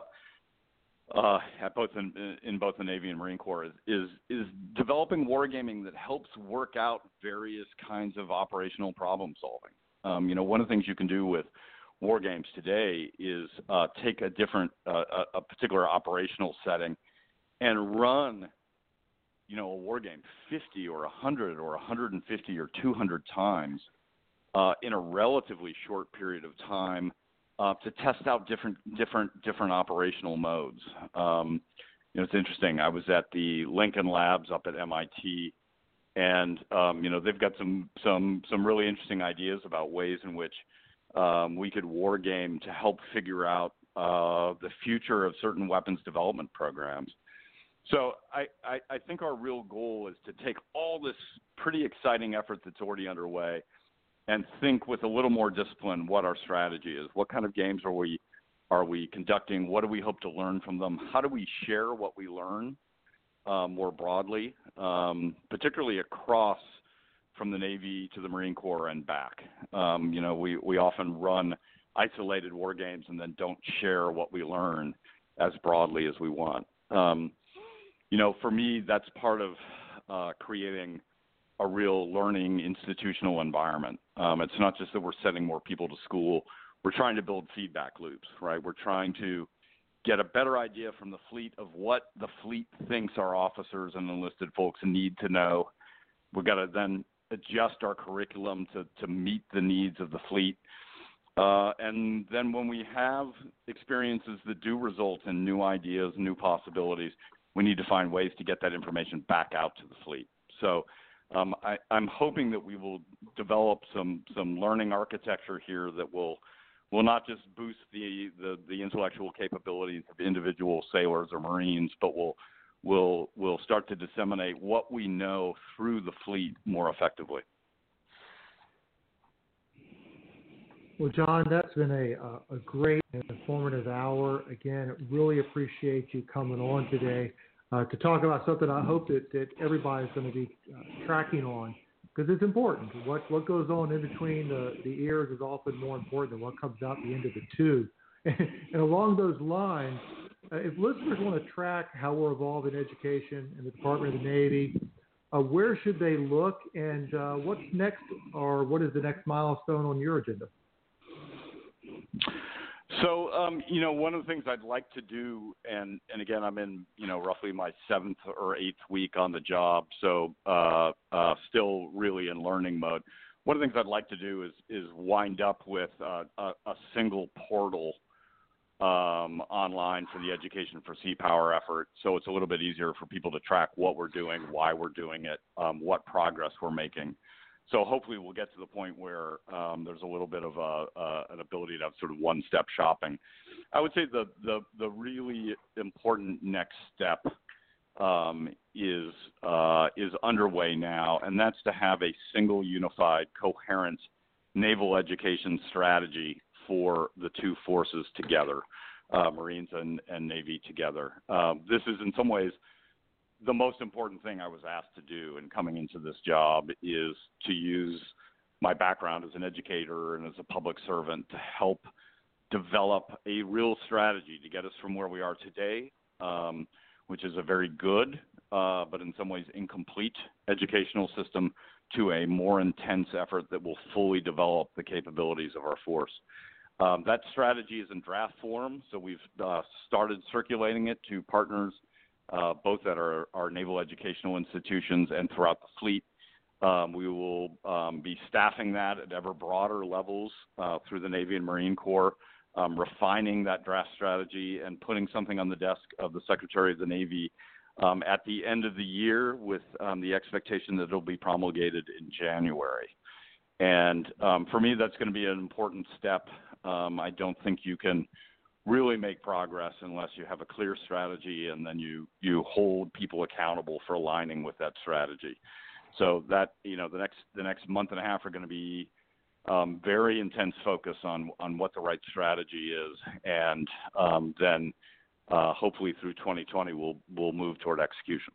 Uh, at both in, in both the Navy and Marine Corps is, is is developing wargaming that helps work out various kinds of operational problem solving. Um, you know, one of the things you can do with war games today is uh, take a different, uh, a, a particular operational setting and run, you know, a war game fifty or one hundred or one hundred fifty or two hundred times uh, in a relatively short period of time. Uh, to test out different, different, different operational modes. Um, you know, it's interesting. I was at the Lincoln Labs up at M I T, and um, you know they've got some, some, some really interesting ideas about ways in which um, we could war game to help figure out uh, the future of certain weapons development programs. So I, I, I think our real goal is to take all this pretty exciting effort that's already underway and think with a little more discipline what our strategy is. What kind of games are we are we conducting? What do we hope to learn from them? How do we share what we learn uh, more broadly, um, particularly across from the Navy to the Marine Corps and back? Um, you know, we, we often run isolated war games and then don't share what we learn as broadly as we want. Um, you know, for me, that's part of uh, creating a real learning institutional environment. Um, it's not just that we're sending more people to school. We're trying to build feedback loops, right? We're trying to get a better idea from the fleet of what the fleet thinks our officers and enlisted folks need to know. We've got to then adjust our curriculum to, to meet the needs of the fleet. Uh, and then when we have experiences that do result in new ideas, new possibilities, we need to find ways to get that information back out to the fleet. So um, I, I'm hoping that we will develop some, some learning architecture here that will will not just boost the, the, the intellectual capabilities of individual sailors or Marines, but will will will start to disseminate what we know through the fleet more effectively. Well, John, that's been a, a great and informative hour. Again, really appreciate you coming on today uh, to talk about something I hope that, that everybody's going to be uh, tracking on, because it's important. What what goes on in between the, the ears is often more important than what comes out the end of the tube. And along those lines, uh, if listeners want to track how we're evolving education in the Department of the Navy, uh, where should they look, and uh, what's next, or what is the next milestone on your agenda? So, um, you know, one of the things I'd like to do, and, and again, I'm in, you know, roughly my seventh or eighth week on the job, so uh, uh, still really in learning mode. One of the things I'd like to do is is wind up with uh, a, a single portal um, online for the Education for Sea Power effort, so it's a little bit easier for people to track what we're doing, why we're doing it, um, what progress we're making. So hopefully we'll get to the point where um, there's a little bit of a, uh, an ability to have sort of one-step shopping. I would say the, the, the really important next step um, is, uh, is underway now, and that's to have a single, unified, coherent naval education strategy for the two forces together, uh, Marines and, and Navy together. Um, this is in some ways the most important thing I was asked to do in coming into this job, is to use my background as an educator and as a public servant to help develop a real strategy to get us from where we are today, um, which is a very good, uh, but in some ways incomplete educational system, to a more intense effort that will fully develop the capabilities of our force. Um, that strategy is in draft form, so we've uh, started circulating it to partners Uh, both at our, our naval educational institutions and throughout the fleet. Um, we will um, be staffing that at ever broader levels uh, through the Navy and Marine Corps, um, refining that draft strategy and putting something on the desk of the Secretary of the Navy um, at the end of the year, with um, the expectation that it'll be promulgated in January. And um, for me, that's going to be an important step. Um, I don't think you can really make progress unless you have a clear strategy and then you, you hold people accountable for aligning with that strategy. So that, you know, the next, the next month and a half are going to be um, very intense focus on, on what the right strategy is. And um, then uh, hopefully through twenty twenty, we'll, we'll move toward execution.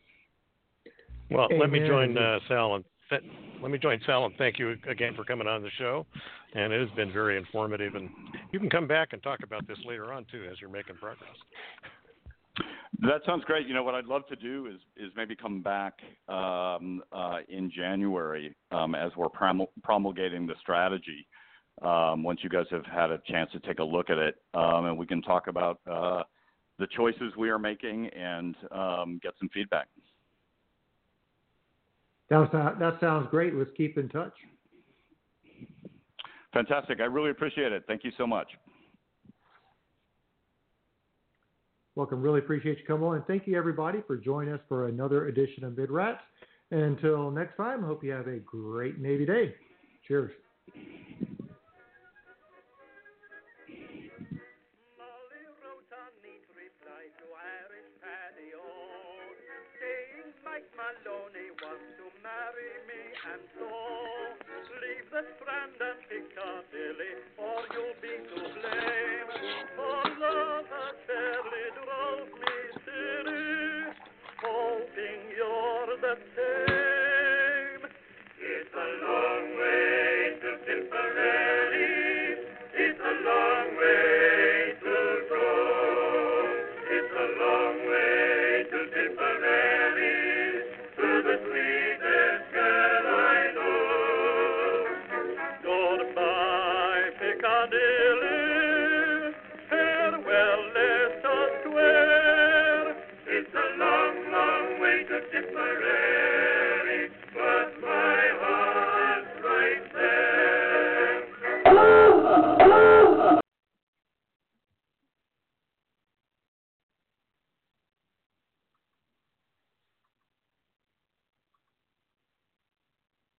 Well, Amen. let me join uh, Sal and th- let me join Sal and thank you again for coming on the show. And it has been very informative. And you can come back and talk about this later on too, as you're making progress. That sounds great. You know, what I'd love to do is is maybe come back um, uh, in January um, as we're promul- promulgating the strategy. Um, once you guys have had a chance to take a look at it, um, and we can talk about uh, the choices we are making and um, get some feedback. That, was, that sounds great. Let's keep in touch. Fantastic. I really appreciate it. Thank you so much. Welcome. Really appreciate you coming on. And thank you, everybody, for joining us for another edition of Mid-Rats. And until next time, I hope you have a great Navy day. Cheers. Mike Maloney wants to marry me, and so leave the Strand and Piccadilly, or you'll be to blame for love, a